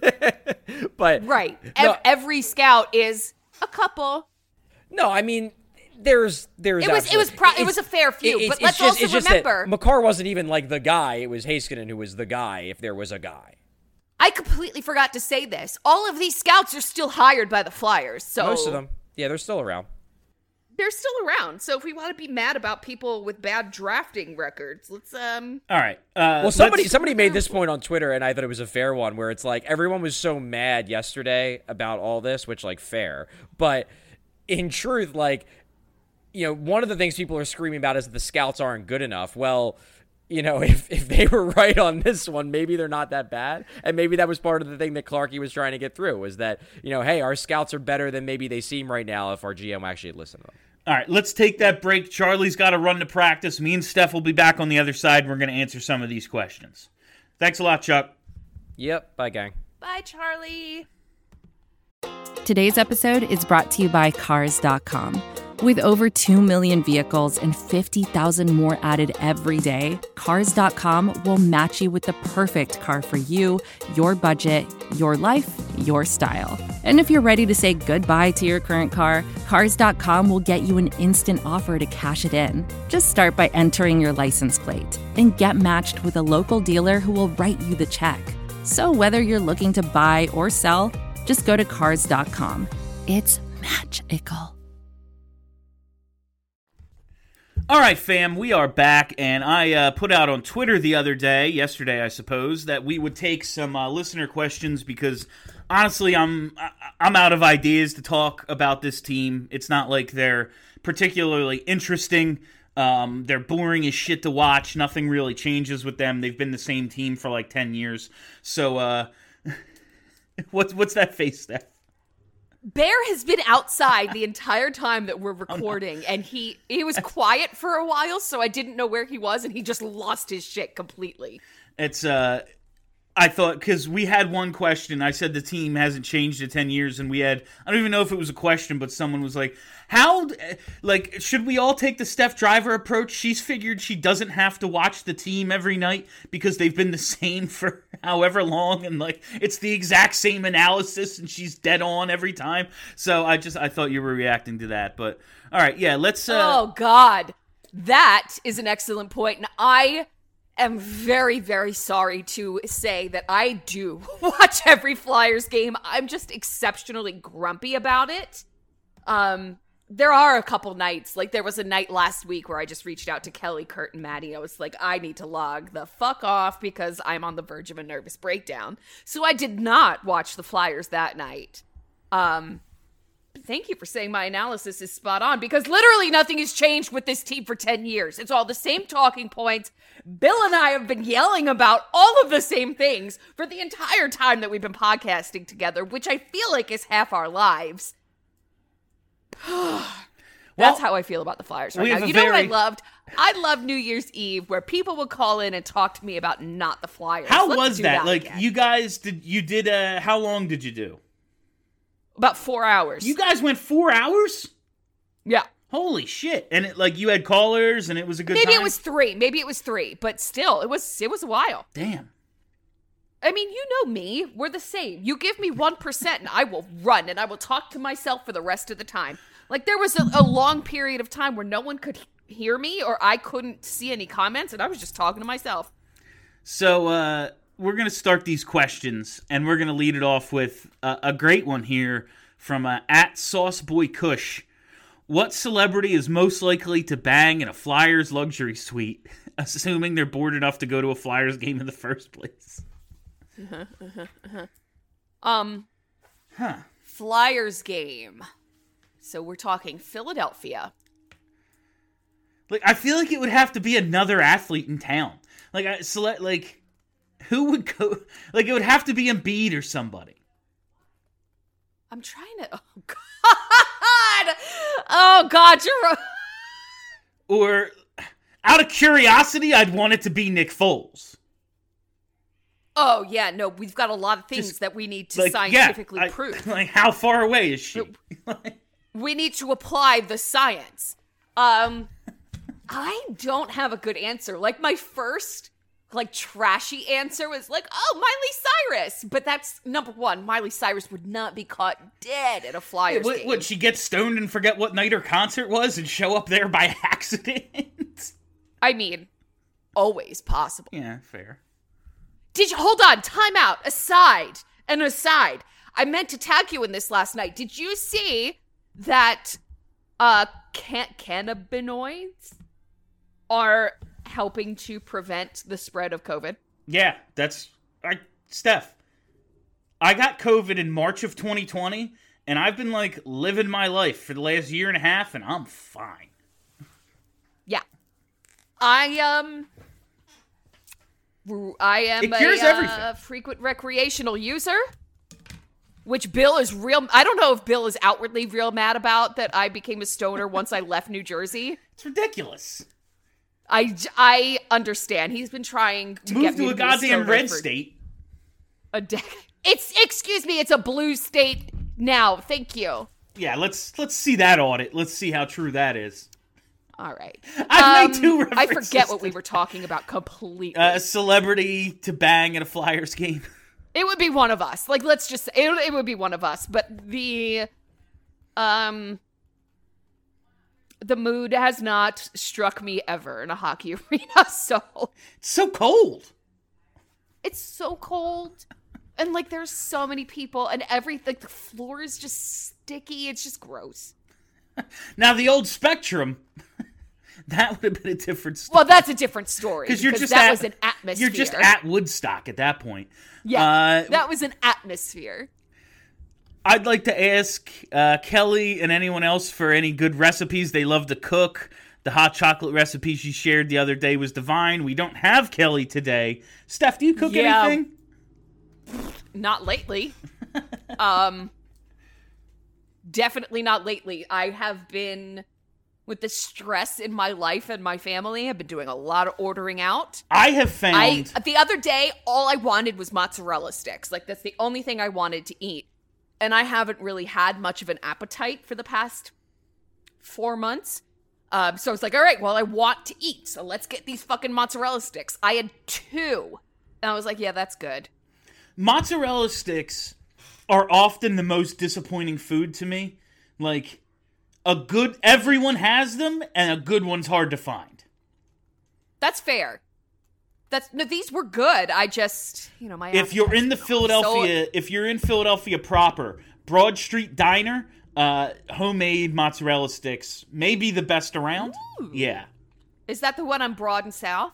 But Right. No, Ev- every scout is a couple. no, I mean, there's there's It was- it was absolutely- pro- it it's- was a fair few, it's- but it's let's just- also it's just remember- that Makar wasn't even like the guy. It was Heiskanen who was the guy, if there was a guy. I completely forgot to say this. All of these scouts are still hired by the Flyers. So Most of them, yeah, they're still around. They're still around. So if we want to be mad about people with bad drafting records, let's um All right. Uh, Well, somebody let's- somebody made this point on Twitter, and I thought it was a fair one, where it's like everyone was so mad yesterday about all this, which, like, fair. But in truth, like, you know, one of the things people are screaming about is that the scouts aren't good enough. Well, you know, if, if they were right on this one, maybe they're not that bad. And maybe that was part of the thing that Clarkey was trying to get through, was that, you know, hey, our scouts are better than maybe they seem right now if our G M actually listened to them. All right, let's take that break. Charlie's got to run to practice. Me and Steph will be back on the other side. We're going to answer some of these questions. Thanks a lot, Chuck. Yep. Bye, gang. Bye, Charlie. Today's episode is brought to you by Cars dot com. With over two million vehicles and fifty thousand more added every day, Cars dot com will match you with the perfect car for you, your budget, your life, your style. And if you're ready to say goodbye to your current car, Cars dot com will get you an instant offer to cash it in. Just start by entering your license plate and get matched with a local dealer who will write you the check. So whether you're looking to buy or sell, just go to Cars dot com. It's magical. All right, fam, we are back, and I uh, put out on Twitter the other day, yesterday I suppose, that we would take some uh, listener questions because honestly, I'm I'm out of ideas to talk about this team. It's not like they're particularly interesting. Um, they're boring as shit to watch. Nothing really changes with them. They've been the same team for like ten years. So, uh, what's what's that face, Steph? Bear has been outside the entire time that we're recording, oh, no. and he he was quiet for a while, so I didn't know where he was, and he just lost his shit completely. It's, uh, I thought, because we had one question, I said the team hasn't changed in ten years, and we had, I don't even know if it was a question, but someone was like, how, like, should we all take the Steph Driver approach? She's figured she doesn't have to watch the team every night because they've been the same for however long, and, like, it's the exact same analysis, and she's dead on every time. So I just, I thought you were reacting to that, but, all right, yeah, let's... Uh... Oh, God. That is an excellent point, and I am very, very sorry to say that I do watch every Flyers game. I'm just exceptionally grumpy about it. Um... There are a couple nights, like there was a night last week where I just reached out to Kelly, Kurt, and Maddie. I was like, I need to log the fuck off because I'm on the verge of a nervous breakdown. So I did not watch the Flyers that night. Um, thank you for saying my analysis is spot on because literally nothing has changed with this team for ten years. It's all the same talking points. Bill and I have been yelling about all of the same things for the entire time that we've been podcasting together, which I feel like is half our lives. That's well, how I feel about the Flyers right now. You know very... what I loved? I loved New Year's Eve where people would call in and talk to me about not the Flyers. How Let's was that? that like again. You guys did you did uh how long did you do? About four hours. You guys went four hours? Yeah. Holy shit. And it, like you had callers and it was a good Maybe time? it was three. Maybe it was three, but still it was it was a while. Damn. I mean, you know me. We're the same. You give me one percent and I will run and I will talk to myself for the rest of the time. Like, there was a, a long period of time where no one could hear me or I couldn't see any comments, and I was just talking to myself. So, uh, we're going to start these questions, and we're going to lead it off with uh, a great one here from uh, at Sauceboy Kush. What celebrity is most likely to bang in a Flyers luxury suite, assuming they're bored enough to go to a Flyers game in the first place? Uh-huh, uh-huh, uh-huh. Um, huh. Flyers game. So we're talking Philadelphia. Like, I feel like it would have to be another athlete in town. Like, I select, like, who would go? Like, it would have to be Embiid or somebody. I'm trying to. Oh God! Oh God! You're. Or, out of curiosity, I'd want it to be Nick Foles. Oh yeah, no, we've got a lot of things Just, that we need to like, scientifically yeah, I, prove. Like, how far away is she? We need to apply the science. Um, I don't have a good answer. Like, my first, like, trashy answer was like, oh, Miley Cyrus. But that's, number one, Miley Cyrus would not be caught dead at a Flyers what, game. Would she get stoned and forget what night her concert was and show up there by accident? I mean, always possible. Yeah, fair. Did you, hold on, time out, aside, an aside. I meant to tag you in this last night. Did you see that uh, can- cannabinoids are helping to prevent the spread of COVID? Yeah, that's... I, Steph, I got COVID in March of twenty twenty, and I've been, like, living my life for the last year and a half, and I'm fine. Yeah. I, um... I am It cures a uh, everything. frequent recreational user, which Bill is real. I don't know if Bill is outwardly real mad about that I became a stoner once I left New Jersey. It's ridiculous. I, I understand. He's been trying to Move get to me a to be goddamn stoner red for state. A decade. It's excuse me. It's a blue state now. Thank you. Yeah, let's let's see that audit. Let's see how true that is. All right. I've Um, made two I references. forget what to- we were talking about completely. Uh, a celebrity to bang at a Flyers game. It would be one of us. Like, let's just, it, it would be one of us. But the, um, the mood has not struck me ever in a hockey arena. So It's so cold. it's so cold. And, like, there's so many people and everything. Like, the floor is just sticky. It's just gross. Now the old Spectrum, that would have been a different story. Well, that's a different story. because you're just that at, was an atmosphere. You're just at Woodstock at that point. Yeah, Uh, that was an atmosphere. I'd like to ask uh, Kelly and anyone else for any good recipes they love to cook. The hot chocolate recipe she shared the other day was divine. We don't have Kelly today. Steph, do you cook Yeah. anything? Not lately. um, definitely not lately. I have been, with the stress in my life and my family, I've been doing a lot of ordering out. I have found... I the other day, all I wanted was mozzarella sticks. Like, that's the only thing I wanted to eat. And I haven't really had much of an appetite for the past four months. Um, so I was like, all right, well, I want to eat. So let's get these fucking mozzarella sticks. I had two. And I was like, yeah, that's good. Mozzarella sticks are often the most disappointing food to me. Like, a good... Everyone has them, and a good one's hard to find. That's fair. That's no, these were good. I just, you know, my If you're in the appetite's gone. Philadelphia... if you're in Philadelphia proper, Broad Street Diner, uh, homemade mozzarella sticks may be the best around. Ooh. Yeah. So, is that the one on Broad and South?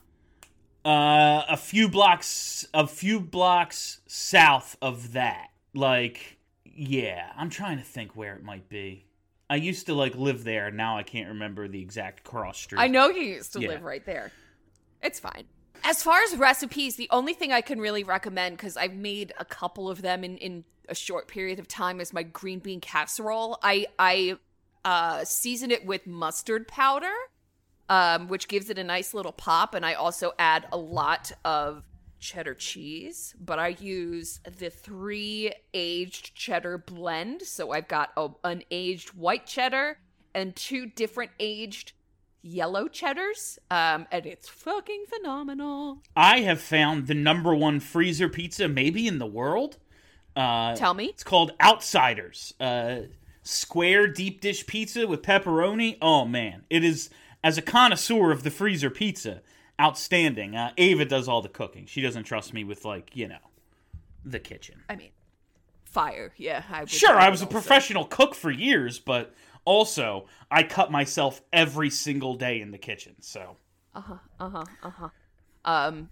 Uh, a few blocks... A few blocks south of that. Like, yeah. I'm trying to think where it might be. I used to, like, live there. Now I can't remember the exact cross street. I know you used to Yeah. live right there. It's fine. As far as recipes, the only thing I can really recommend, because I've made a couple of them in, in a short period of time, is my green bean casserole. I I uh, season it with mustard powder, um, which gives it a nice little pop, and I also add a lot of cheddar cheese, but I use the three aged cheddar blend. So I've got a, an aged white cheddar and two different aged yellow cheddars, um, and it's fucking phenomenal. I have found the number one freezer pizza maybe in the world. Uh, Tell me. It's called Outsiders. Uh, square deep dish pizza with pepperoni. Oh, man. It is, as a connoisseur of the freezer pizza, outstanding. Uh, Ava does all the cooking. She doesn't trust me with, like, you know, the kitchen. I mean, fire. Yeah. I would Sure, I was a also. professional cook for years, but also I cut myself every single day in the kitchen, so. Uh-huh, uh-huh, uh-huh. Um,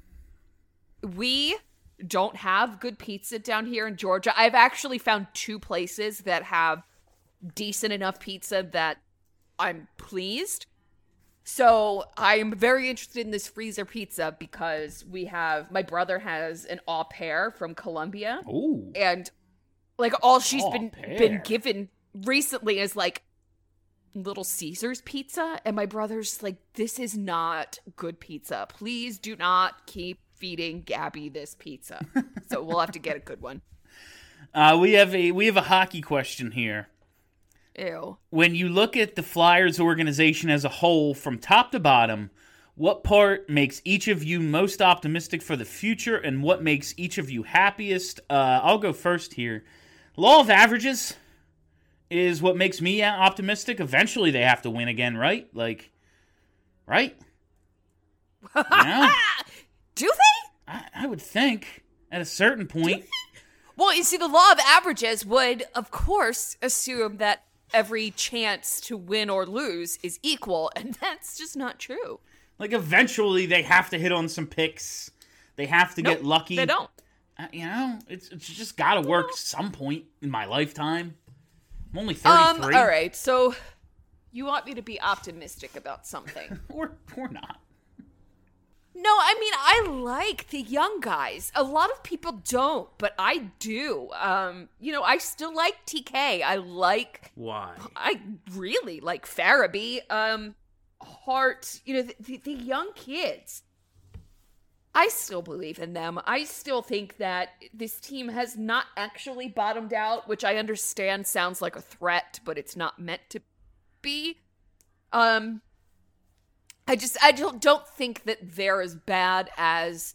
we don't have good pizza down here in Georgia. I've actually found two places that have decent enough pizza that I'm pleased. So I'm very interested in this freezer pizza because we have, my brother has an au pair from Colombia. Ooh. And like all she's Au been pair. been given recently is like Little Caesars pizza, and my brother's like, this is not good pizza. Please do not keep feeding Gabby this pizza. So we'll have to get a good one. Uh, we have a we have a hockey question here. Ew. When you look at the Flyers organization as a whole, from top to bottom, what part makes each of you most optimistic for the future, and what makes each of you happiest? Uh, I'll go first here. Law of averages is what makes me optimistic. Eventually, they have to win again, right? Like, right? You know? Do they? I, I would think at a certain point. Well, you see, the law of averages would, of course, assume that every chance to win or lose is equal, and that's just not true. Like, eventually, they have to hit on some picks. They have to Nope, get lucky. They don't. Uh, you know, it's it's just got to work some point in my lifetime. I'm only Um, thirty-three. all right, so you want me to be optimistic about something. Or, or not. No, I mean, I like the young guys. A lot of people don't, but I do. Um, you know, I still like T K. I like... Why? I really like Farabee. Um, Hart, you know, the, the, the young kids. I still believe in them. I still think that this team has not actually bottomed out, which I understand sounds like a threat, but it's not meant to be. Um... I just, I don't, don't think that they're as bad as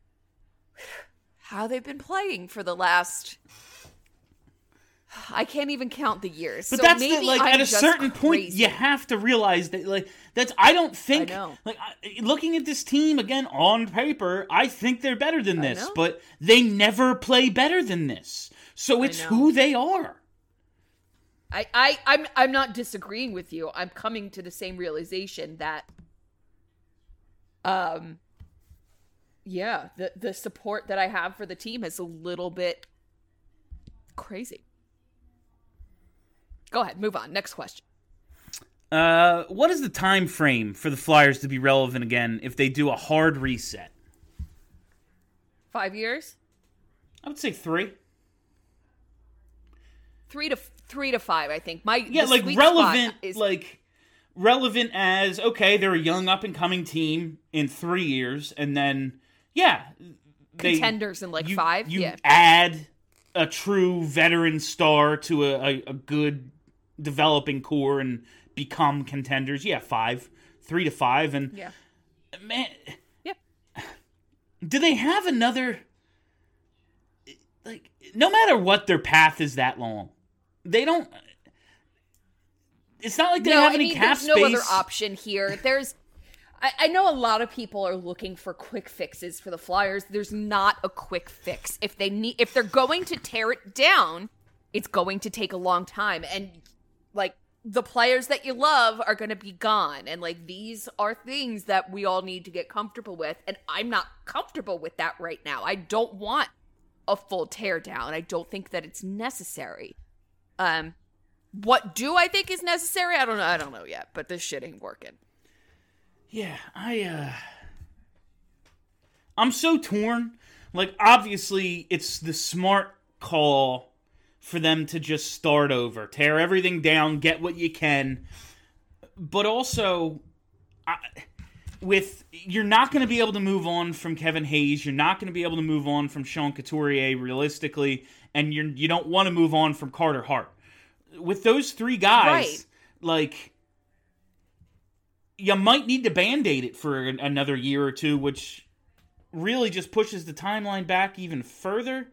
how they've been playing for the last, I can't even count the years. But so that's maybe the, like, I'm at a just certain point, crazy. you have to realize that, like, that's, I don't think, I know. like, I, looking at this team, again, on paper, I think they're better than I this, know. but they never play better than this. So it's know. who they are. I, I, I'm, I'm not disagreeing with you. I'm coming to the same realization that, um, yeah, the, the support that I have for the team is a little bit crazy. Go ahead, move on. Next question. Uh, what is the time frame for the Flyers to be relevant again if they do a hard reset? Five years? I would say three. Three to three to five, I think. My Yeah, the like sweet relevant, spot is like relevant as okay, they're a young up and coming team in three years, and then yeah, they, contenders in like you, five. You yeah, add a true veteran star to a, a, a good developing core and become contenders. Yeah, five, three to five, and yeah, man, yeah. do they have another? Like, no matter what, their path is that long. They don't. It's not like they no, have I any mean, cap there's space. no other option here. There's, I, I know a lot of people are looking for quick fixes for the Flyers. There's not a quick fix. If they need, if they're going to tear it down, it's going to take a long time. And like the players that you love are going to be gone. And like these are things that we all need to get comfortable with. And I'm not comfortable with that right now. I don't want a full tear down. I don't think that it's necessary. Um, what do I think is necessary? I don't know. I don't know yet, but this shit ain't working. Yeah, I, uh... I'm so torn. Like, obviously, it's the smart call for them to just start over. Tear everything down, get what you can. But also, I, with... You're not going to be able to move on from Kevin Hayes. You're not going to be able to move on from Sean Couturier, realistically. And you're, you don't want to move on from Carter Hart. With those three guys, Right. like... You might need to Band-Aid it for another year or two, which really just pushes the timeline back even further.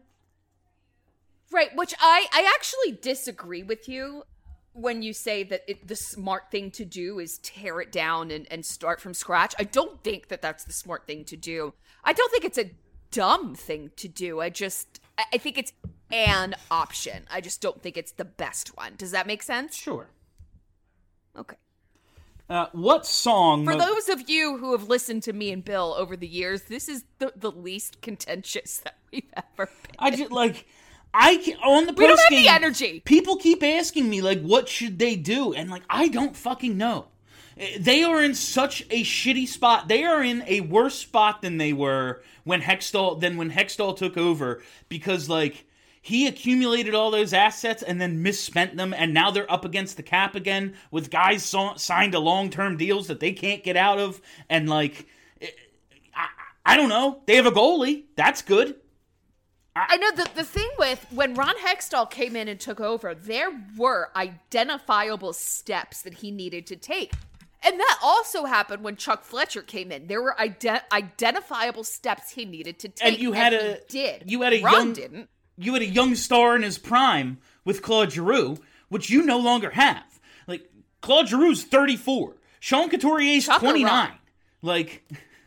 Right, which I, I actually disagree with you when you say that it, the smart thing to do is tear it down and, and start from scratch. I don't think that that's the smart thing to do. I don't think it's a dumb thing to do. I just, I, I think it's an option. I just don't think it's the best one. Does that make sense? Sure. Okay. Uh, what song... For those of you who have listened to me and Bill over the years, this is the, the least contentious that we've ever been. I just, like... I can, on the We don't have post-game, the energy. People keep asking me, like, what should they do? And, like, I don't fucking know. They are in such a shitty spot. They are in a worse spot than they were when Hextall, than when Hextall took over. Because, like... He accumulated all those assets and then misspent them, and now they're up against the cap again with guys so- signed to long-term deals that they can't get out of. And, like, I, I don't know. They have a goalie. That's good. I, I know the, the thing with when Ron Hextall came in and took over, there were identifiable steps that he needed to take. And that also happened when Chuck Fletcher came in. There were ide- identifiable steps he needed to take. And you had and a... he did. You had a Ron young... didn't. You had a young star in his prime with Claude Giroux, which you no longer have. Like, Claude Giroux's thirty-four. Sean Couturier's Chuck or twenty-nine. Ron? Like...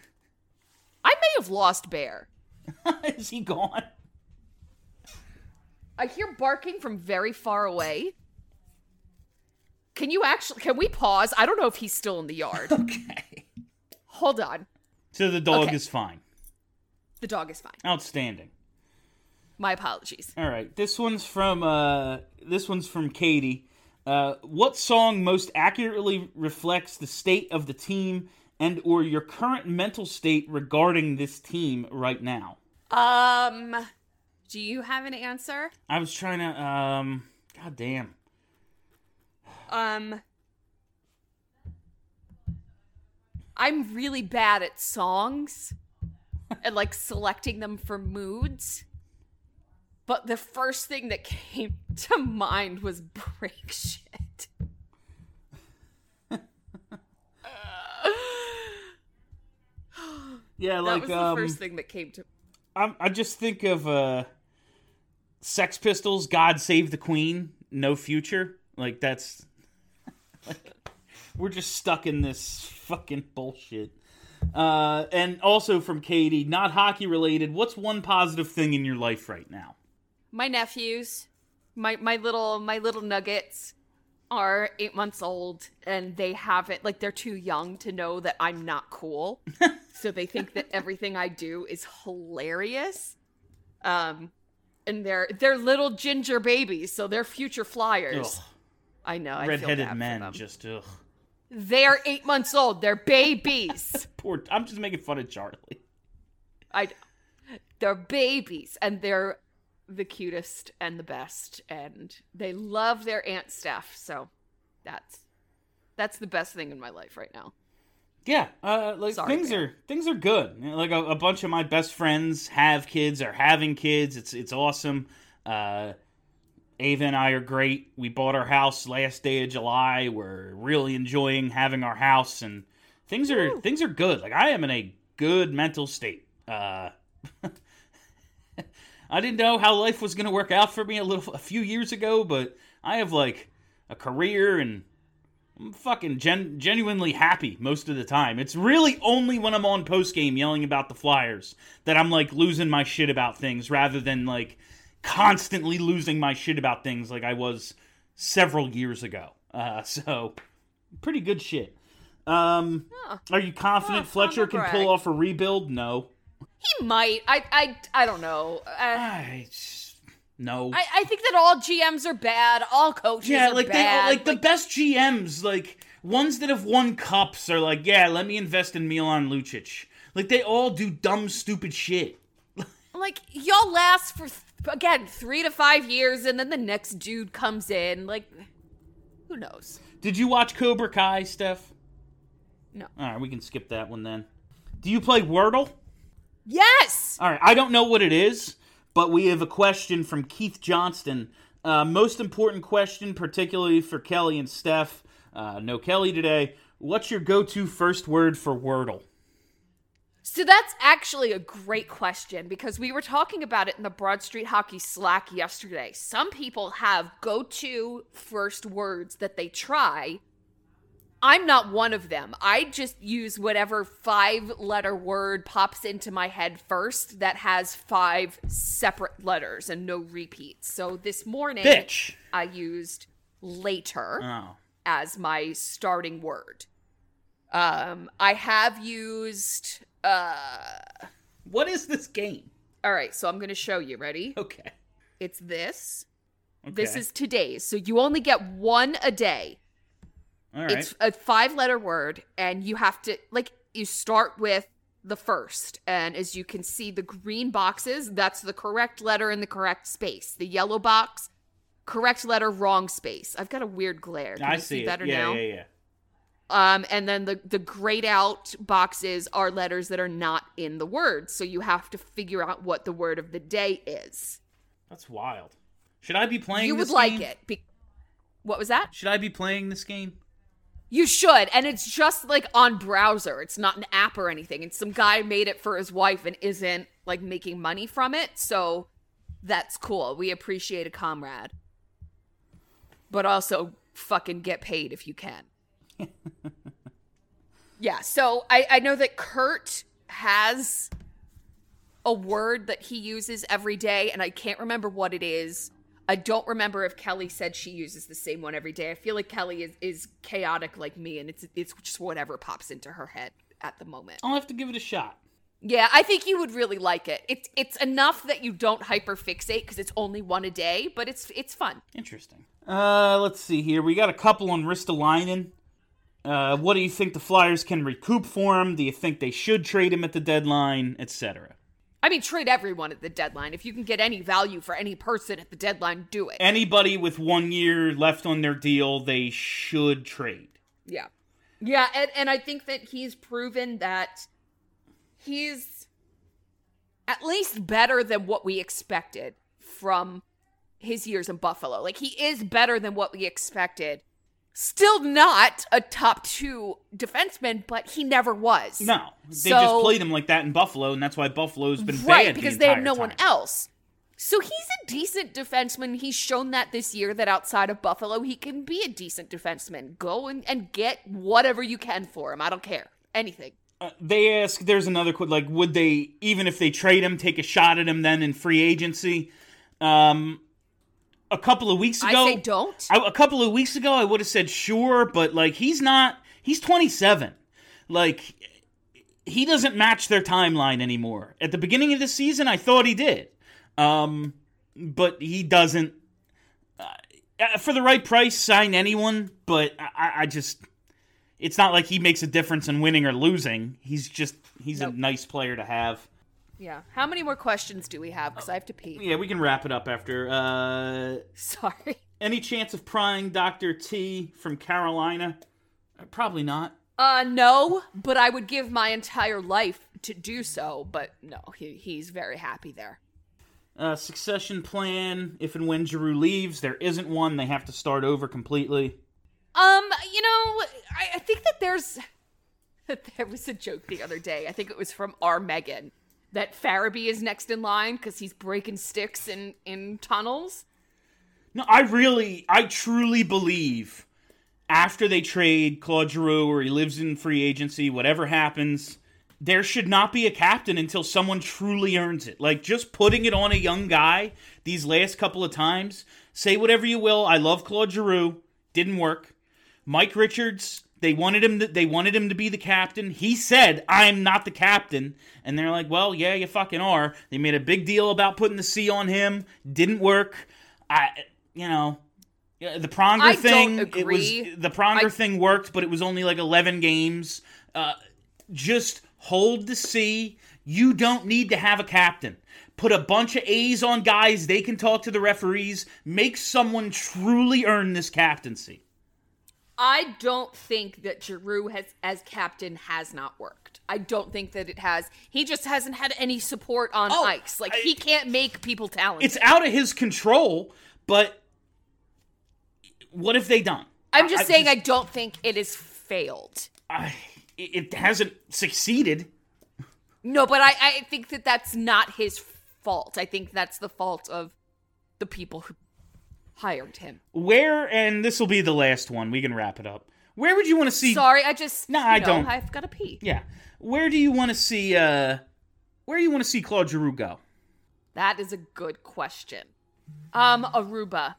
I may have lost Bear. Is he gone? I hear barking from very far away. Can you actually... Can we pause? I don't know if he's still in the yard. Okay. Hold on. So the dog Okay. is fine. The dog is fine. Outstanding. My apologies. All right, this one's from uh, this one's from Katie. Uh, what song most accurately reflects the state of the team and or your current mental state regarding this team right now. Um, do you have an answer? I was trying to, um, god damn. Um, I'm really bad at songs and like selecting them for moods. But the first thing that came to mind was Break Shit. Yeah, like, that was the um, first thing that came to I, I just think of uh, Sex Pistols, God Save the Queen, No Future. Like, that's... like, we're just stuck in this fucking bullshit. Uh, and also from Katie, not hockey related, what's one positive thing in your life right now? my nephews, my my little my little nuggets are eight months old, and they haven't, like, they're too young to know that I'm not cool. So they think that everything I do is hilarious. Um, and they're they're little ginger babies, so they're future flyers. Ugh. I know. I Redheaded feel bad men, for them. just ugh. They're eight months old. They're babies. Poor. I'm just making fun of Charlie. I. They're babies, and they're the cutest and the best, and they love their Aunt Steph. So, that's that's the best thing in my life right now. Yeah, uh, like Sorry, things man. are things are good. You know, like a, a bunch of my best friends have kids, are having kids. It's it's awesome. Uh, Ava and I are great. We bought our house last day of July. We're really enjoying having our house, and things are Woo. things are good. Like, I am in a good mental state. Uh, I didn't know how life was going to work out for me a little a few years ago, but I have like a career, and I'm fucking gen- genuinely happy most of the time. It's really only when I'm on postgame yelling about the Flyers that I'm like losing my shit about things, rather than like constantly losing my shit about things like I was several years ago. Uh, so, pretty good shit. Um, Huh. are you confident Huh, Fletcher can humble pull brag. off a rebuild? No. He might. I. I. I don't know. Uh, I, no. I. I think that all G Ms are bad. All coaches Yeah, are like they bad. like the best G Ms, like ones that have won cups, are like, yeah, let me invest in Milan Lucic. Like, they all do dumb, stupid shit. Like, y'all last for, again, three to five years, and then the next dude comes in. Like, who knows? Did you watch Cobra Kai, Steph? No. All right, we can skip that one then. Do you play Wordle? Yes! All right, I don't know what it is, but we have a question from Keith Johnston. Uh, most important question, particularly for Kelly and Steph. Uh, no Kelly today. What's your go-to first word for Wordle? So that's actually a great question, because we were talking about it in the Broad Street Hockey Slack yesterday. Some people have go-to first words that they try. I'm not one of them. I just use whatever five-letter word pops into my head first that has five separate letters and no repeats. So this morning, Bitch. I used later Oh. as my starting word. Um, I have used... Uh, What is this game? all right, so I'm going to show you. Ready? Okay. It's this. Okay. This is today's. So you only get one a day. All right. It's a five-letter word, and you have to, like, you start with the first. And as you can see, the green boxes, that's the correct letter in the correct space. The yellow box, correct letter, wrong space. I've got a weird glare. Can I you see, see it. better yeah, now? Yeah, yeah, Um, and then the, the grayed out boxes are letters that are not in the word. So you have to figure out what the word of the day is. That's wild. Should I be playing You this would like game? it. Be- what was that? Should I be playing this game? You should. And it's just like on browser. It's not an app or anything. And some guy made it for his wife and isn't like making money from it. So that's cool. We appreciate a comrade. But also fucking get paid if you can. Yeah, so I, I know that Kurt has a word that he uses every day, and I can't remember what it is. I don't remember if Kelly said she uses the same one every day. I feel like Kelly is, is chaotic like me, and it's it's just whatever pops into her head at the moment. I'll have to give it a shot. Yeah, I think you would really like it. It's it's enough that you don't hyperfixate because it's only one a day, but it's it's fun. Interesting. Uh, let's see here. We got a couple on Ristolainen. Uh, what do you think the Flyers can recoup for him? Do you think they should trade him at the deadline, et cetera? I mean, trade everyone at the deadline. If you can get any value for any person at the deadline, do it. Anybody with one year left on their deal, they should trade. Yeah. Yeah, and, and I think that he's proven that he's at least better than what we expected from his years in Buffalo. Like, he is better than what we expected. Still not a top two defenseman, but he never was. No, they so, just played him like that in Buffalo, and that's why Buffalo's been right, bad because the they have entire no time. one else. So he's a decent defenseman. He's shown that this year that outside of Buffalo, he can be a decent defenseman. Go and, and get whatever you can for him. I don't care. Anything. Uh, they ask, there's another quote, like, would they, even if they trade him, take a shot at him then in free agency? Um... A couple of weeks ago, I say don't. I, a couple of weeks ago, I would have said sure, but like he's not. He's twenty-seven. Like he doesn't match their timeline anymore. At the beginning of the season, I thought he did, um, but he doesn't. Uh, for the right price, sign anyone. But I, I just, it's not like he makes a difference in winning or losing. He's just he's nope. a nice player to have. Yeah. How many more questions do we have? Because I have to pee. Yeah, we can wrap it up after. Uh, Sorry. Any chance of prying Doctor T from Carolina? Uh, probably not. Uh, no, but I would give my entire life to do so. But no, he he's very happy there. Uh, succession plan, if and when Giroux leaves. There isn't one. They have to start over completely. Um, you know, I, I think that there's... there was a joke the other day. I think it was from R. Megan. That Farabee is next in line because he's breaking sticks in, in tunnels. No, I really, I truly believe after they trade Claude Giroux or he lives in free agency, whatever happens, there should not be a captain until someone truly earns it. Like, just putting it on a young guy these last couple of times, say whatever you will, I love Claude Giroux, didn't work. Mike Richards... They wanted him to, they wanted him to be the captain. He said, I'm not the captain. And they're like, well, yeah, you fucking are. They made a big deal about putting the C on him. Didn't work. I, you know, the Pronger I thing, don't agree. it was, the Pronger I... thing worked, but it was only like eleven games. Uh, just hold the C. You don't need to have a captain. Put a bunch of A's on guys. They can talk to the referees. Make someone truly earn this captaincy. I don't think that Giroux has, as captain, has not worked. I don't think that it has. He just hasn't had any support on oh, ice. Like, I, he can't make people talented. It's out of his control, but what have they done? I'm just I, saying just, I don't think it has failed. I, it hasn't succeeded. No, but I, I think that that's not his fault. I think that's the fault of the people who hired him. Where, and this will be the last one, we can wrap it up. Where would you want to see... Sorry, I just... No, I know, don't. I've got to pee. Yeah. Where do you want to see, uh... Where do you want to see Claude Giroux go? That is a good question. Um, Aruba.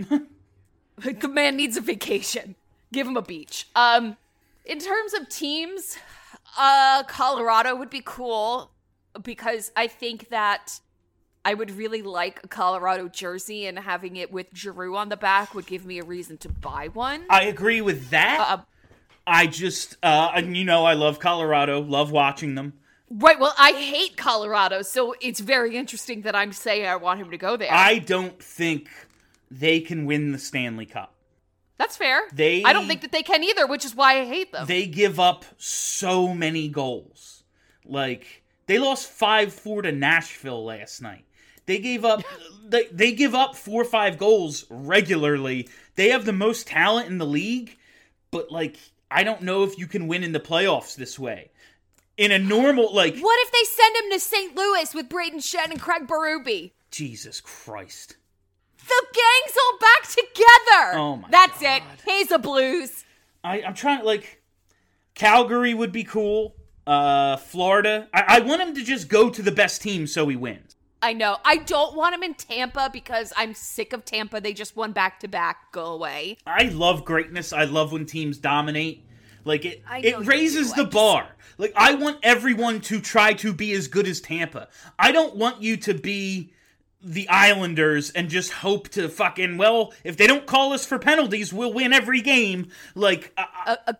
The man needs a vacation. Give him a beach. Um, in terms of teams, uh, Colorado would be cool because I think that I would really like a Colorado jersey, and having it with Giroux on the back would give me a reason to buy one. I agree with that. Uh, I just, uh, and you know, I love Colorado, love watching them. Right, well, I hate Colorado, so it's very interesting that I'm saying I want him to go there. I don't think they can win the Stanley Cup. That's fair. They, I don't think that they can either, which is why I hate them. They give up so many goals. Like, they lost five four to Nashville last night. They gave up they, they give up four or five goals regularly. They have the most talent in the league, but like I don't know if you can win in the playoffs this way. In a normal like what if they send him to Saint Louis with Braden Shen and Craig Berube? Jesus Christ. The gang's all back together. Oh my That's God. it. He's a Blues. I, I'm trying like Calgary would be cool. Uh, Florida. I, I want him to just go to the best team so he wins. I know. I don't want him in Tampa because I'm sick of Tampa. They just won back-to-back. Go away. I love greatness. I love when teams dominate. Like, it I it raises the bar. Like, I want everyone to try to be as good as Tampa. I don't want you to be the Islanders and just hope to fucking, well, if they don't call us for penalties, we'll win every game. Like, uh, uh, uh,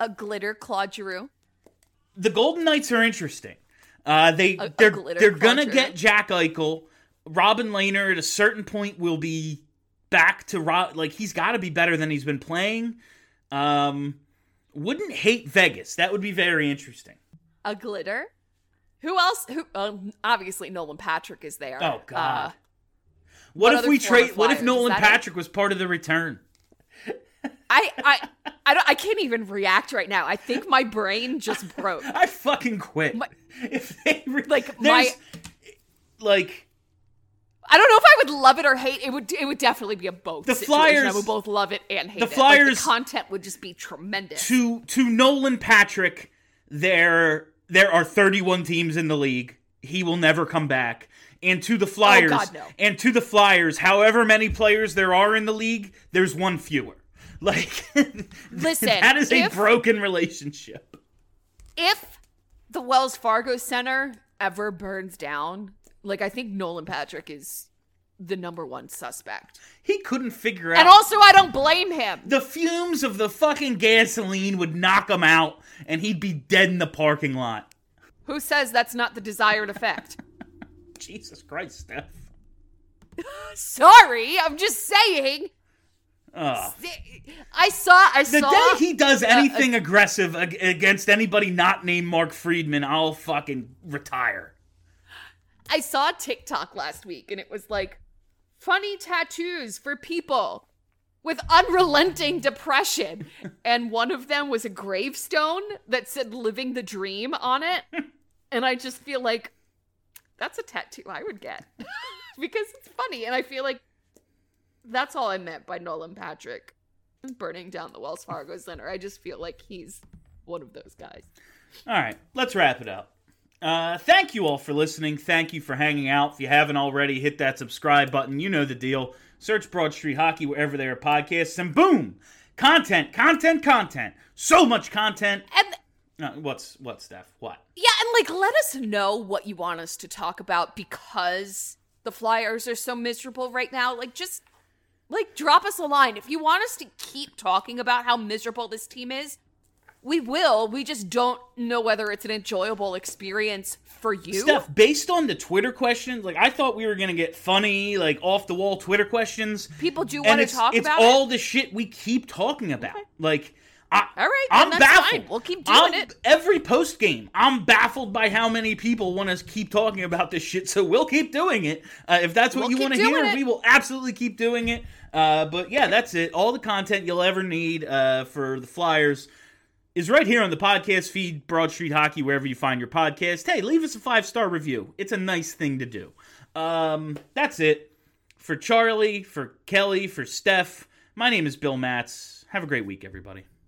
A glitter Claude Giroux. The Golden Knights are interesting. Uh, they A- a they're glitter they're gonna Claude get Giroux. Jack Eichel. Robin Lehner at a certain point will be back to Ro- like he's got to be better than he's been playing. Um, wouldn't hate Vegas. That would be very interesting. A glitter. Who else? Who? Um, obviously, Nolan Patrick is there. Oh God. Uh, what what if other we former trade? What if Flyers? Nolan Is that Patrick was part of the return? I, I, I don't. I can't even react right now. I think my brain just broke. I fucking quit. My- if they re- Like, there's- my- like I don't know if I would love it or hate it. Would it would definitely be a both. The situation. Flyers- I would both love it and hate the it. Flyers- Like, the content would just be tremendous. to to Nolan Patrick, there there are thirty-one teams in the league. He will never come back. And to the Flyers, Oh, God, no. and to the Flyers, however many players there are in the league, there's one fewer. Like, Listen, that is a if- broken relationship. If the Wells Fargo Center ever burns down, like I think Nolan Patrick is the number one suspect. He couldn't figure out. And also, I don't blame him. the fumes of the fucking gasoline would knock him out, and he'd be dead in the parking lot. Who says that's not the desired effect? Jesus Christ, Steph. Sorry, I'm just saying. Ugh. I saw. I The saw. day he does uh, anything aggressive ag- against anybody not named Mark Friedman, I'll fucking retire. I saw a TikTok last week, and it was like funny tattoos for people with unrelenting depression, and one of them was a gravestone that said "Living the Dream" on it, and I just feel like that's a tattoo I would get because it's funny, and I feel like that's all I meant by Nolan Patrick burning down the Wells Fargo Center. I just feel like he's one of those guys. All right, let's wrap it up. Uh, thank you all for listening. Thank you for hanging out. If you haven't already, hit that subscribe button. You know the deal. Search Broad Street Hockey wherever there are podcasts, and boom! Content, content, content. So much content. And Uh, what's, what, Steph? What? yeah, and like let us know what you want us to talk about because the Flyers are so miserable right now. Like just like drop us a line. If you want us to keep talking about how miserable this team is, we will. We just don't know whether it's an enjoyable experience for you. Steph, based on the Twitter questions, like I thought we were gonna get funny, like off the wall Twitter questions. People do and want to it's, talk it's about all it. the shit we keep talking about. Like, I, All right, I'm then that's baffled. fine. We'll keep doing I'm- it. Every post game, I'm baffled by how many people want to keep talking about this shit. So we'll keep doing it. Uh, if that's what We'll you keep want to doing hear, it. we will absolutely keep doing it. Uh, but yeah, that's it. All the content you'll ever need uh, for the Flyers is right here on the podcast feed, Broad Street Hockey, wherever you find your podcast. Hey, leave us a five-star review. It's a nice thing to do. Um, that's it. For Charlie, for Kelly, for Steph, my name is Bill Matz. Have a great week, everybody.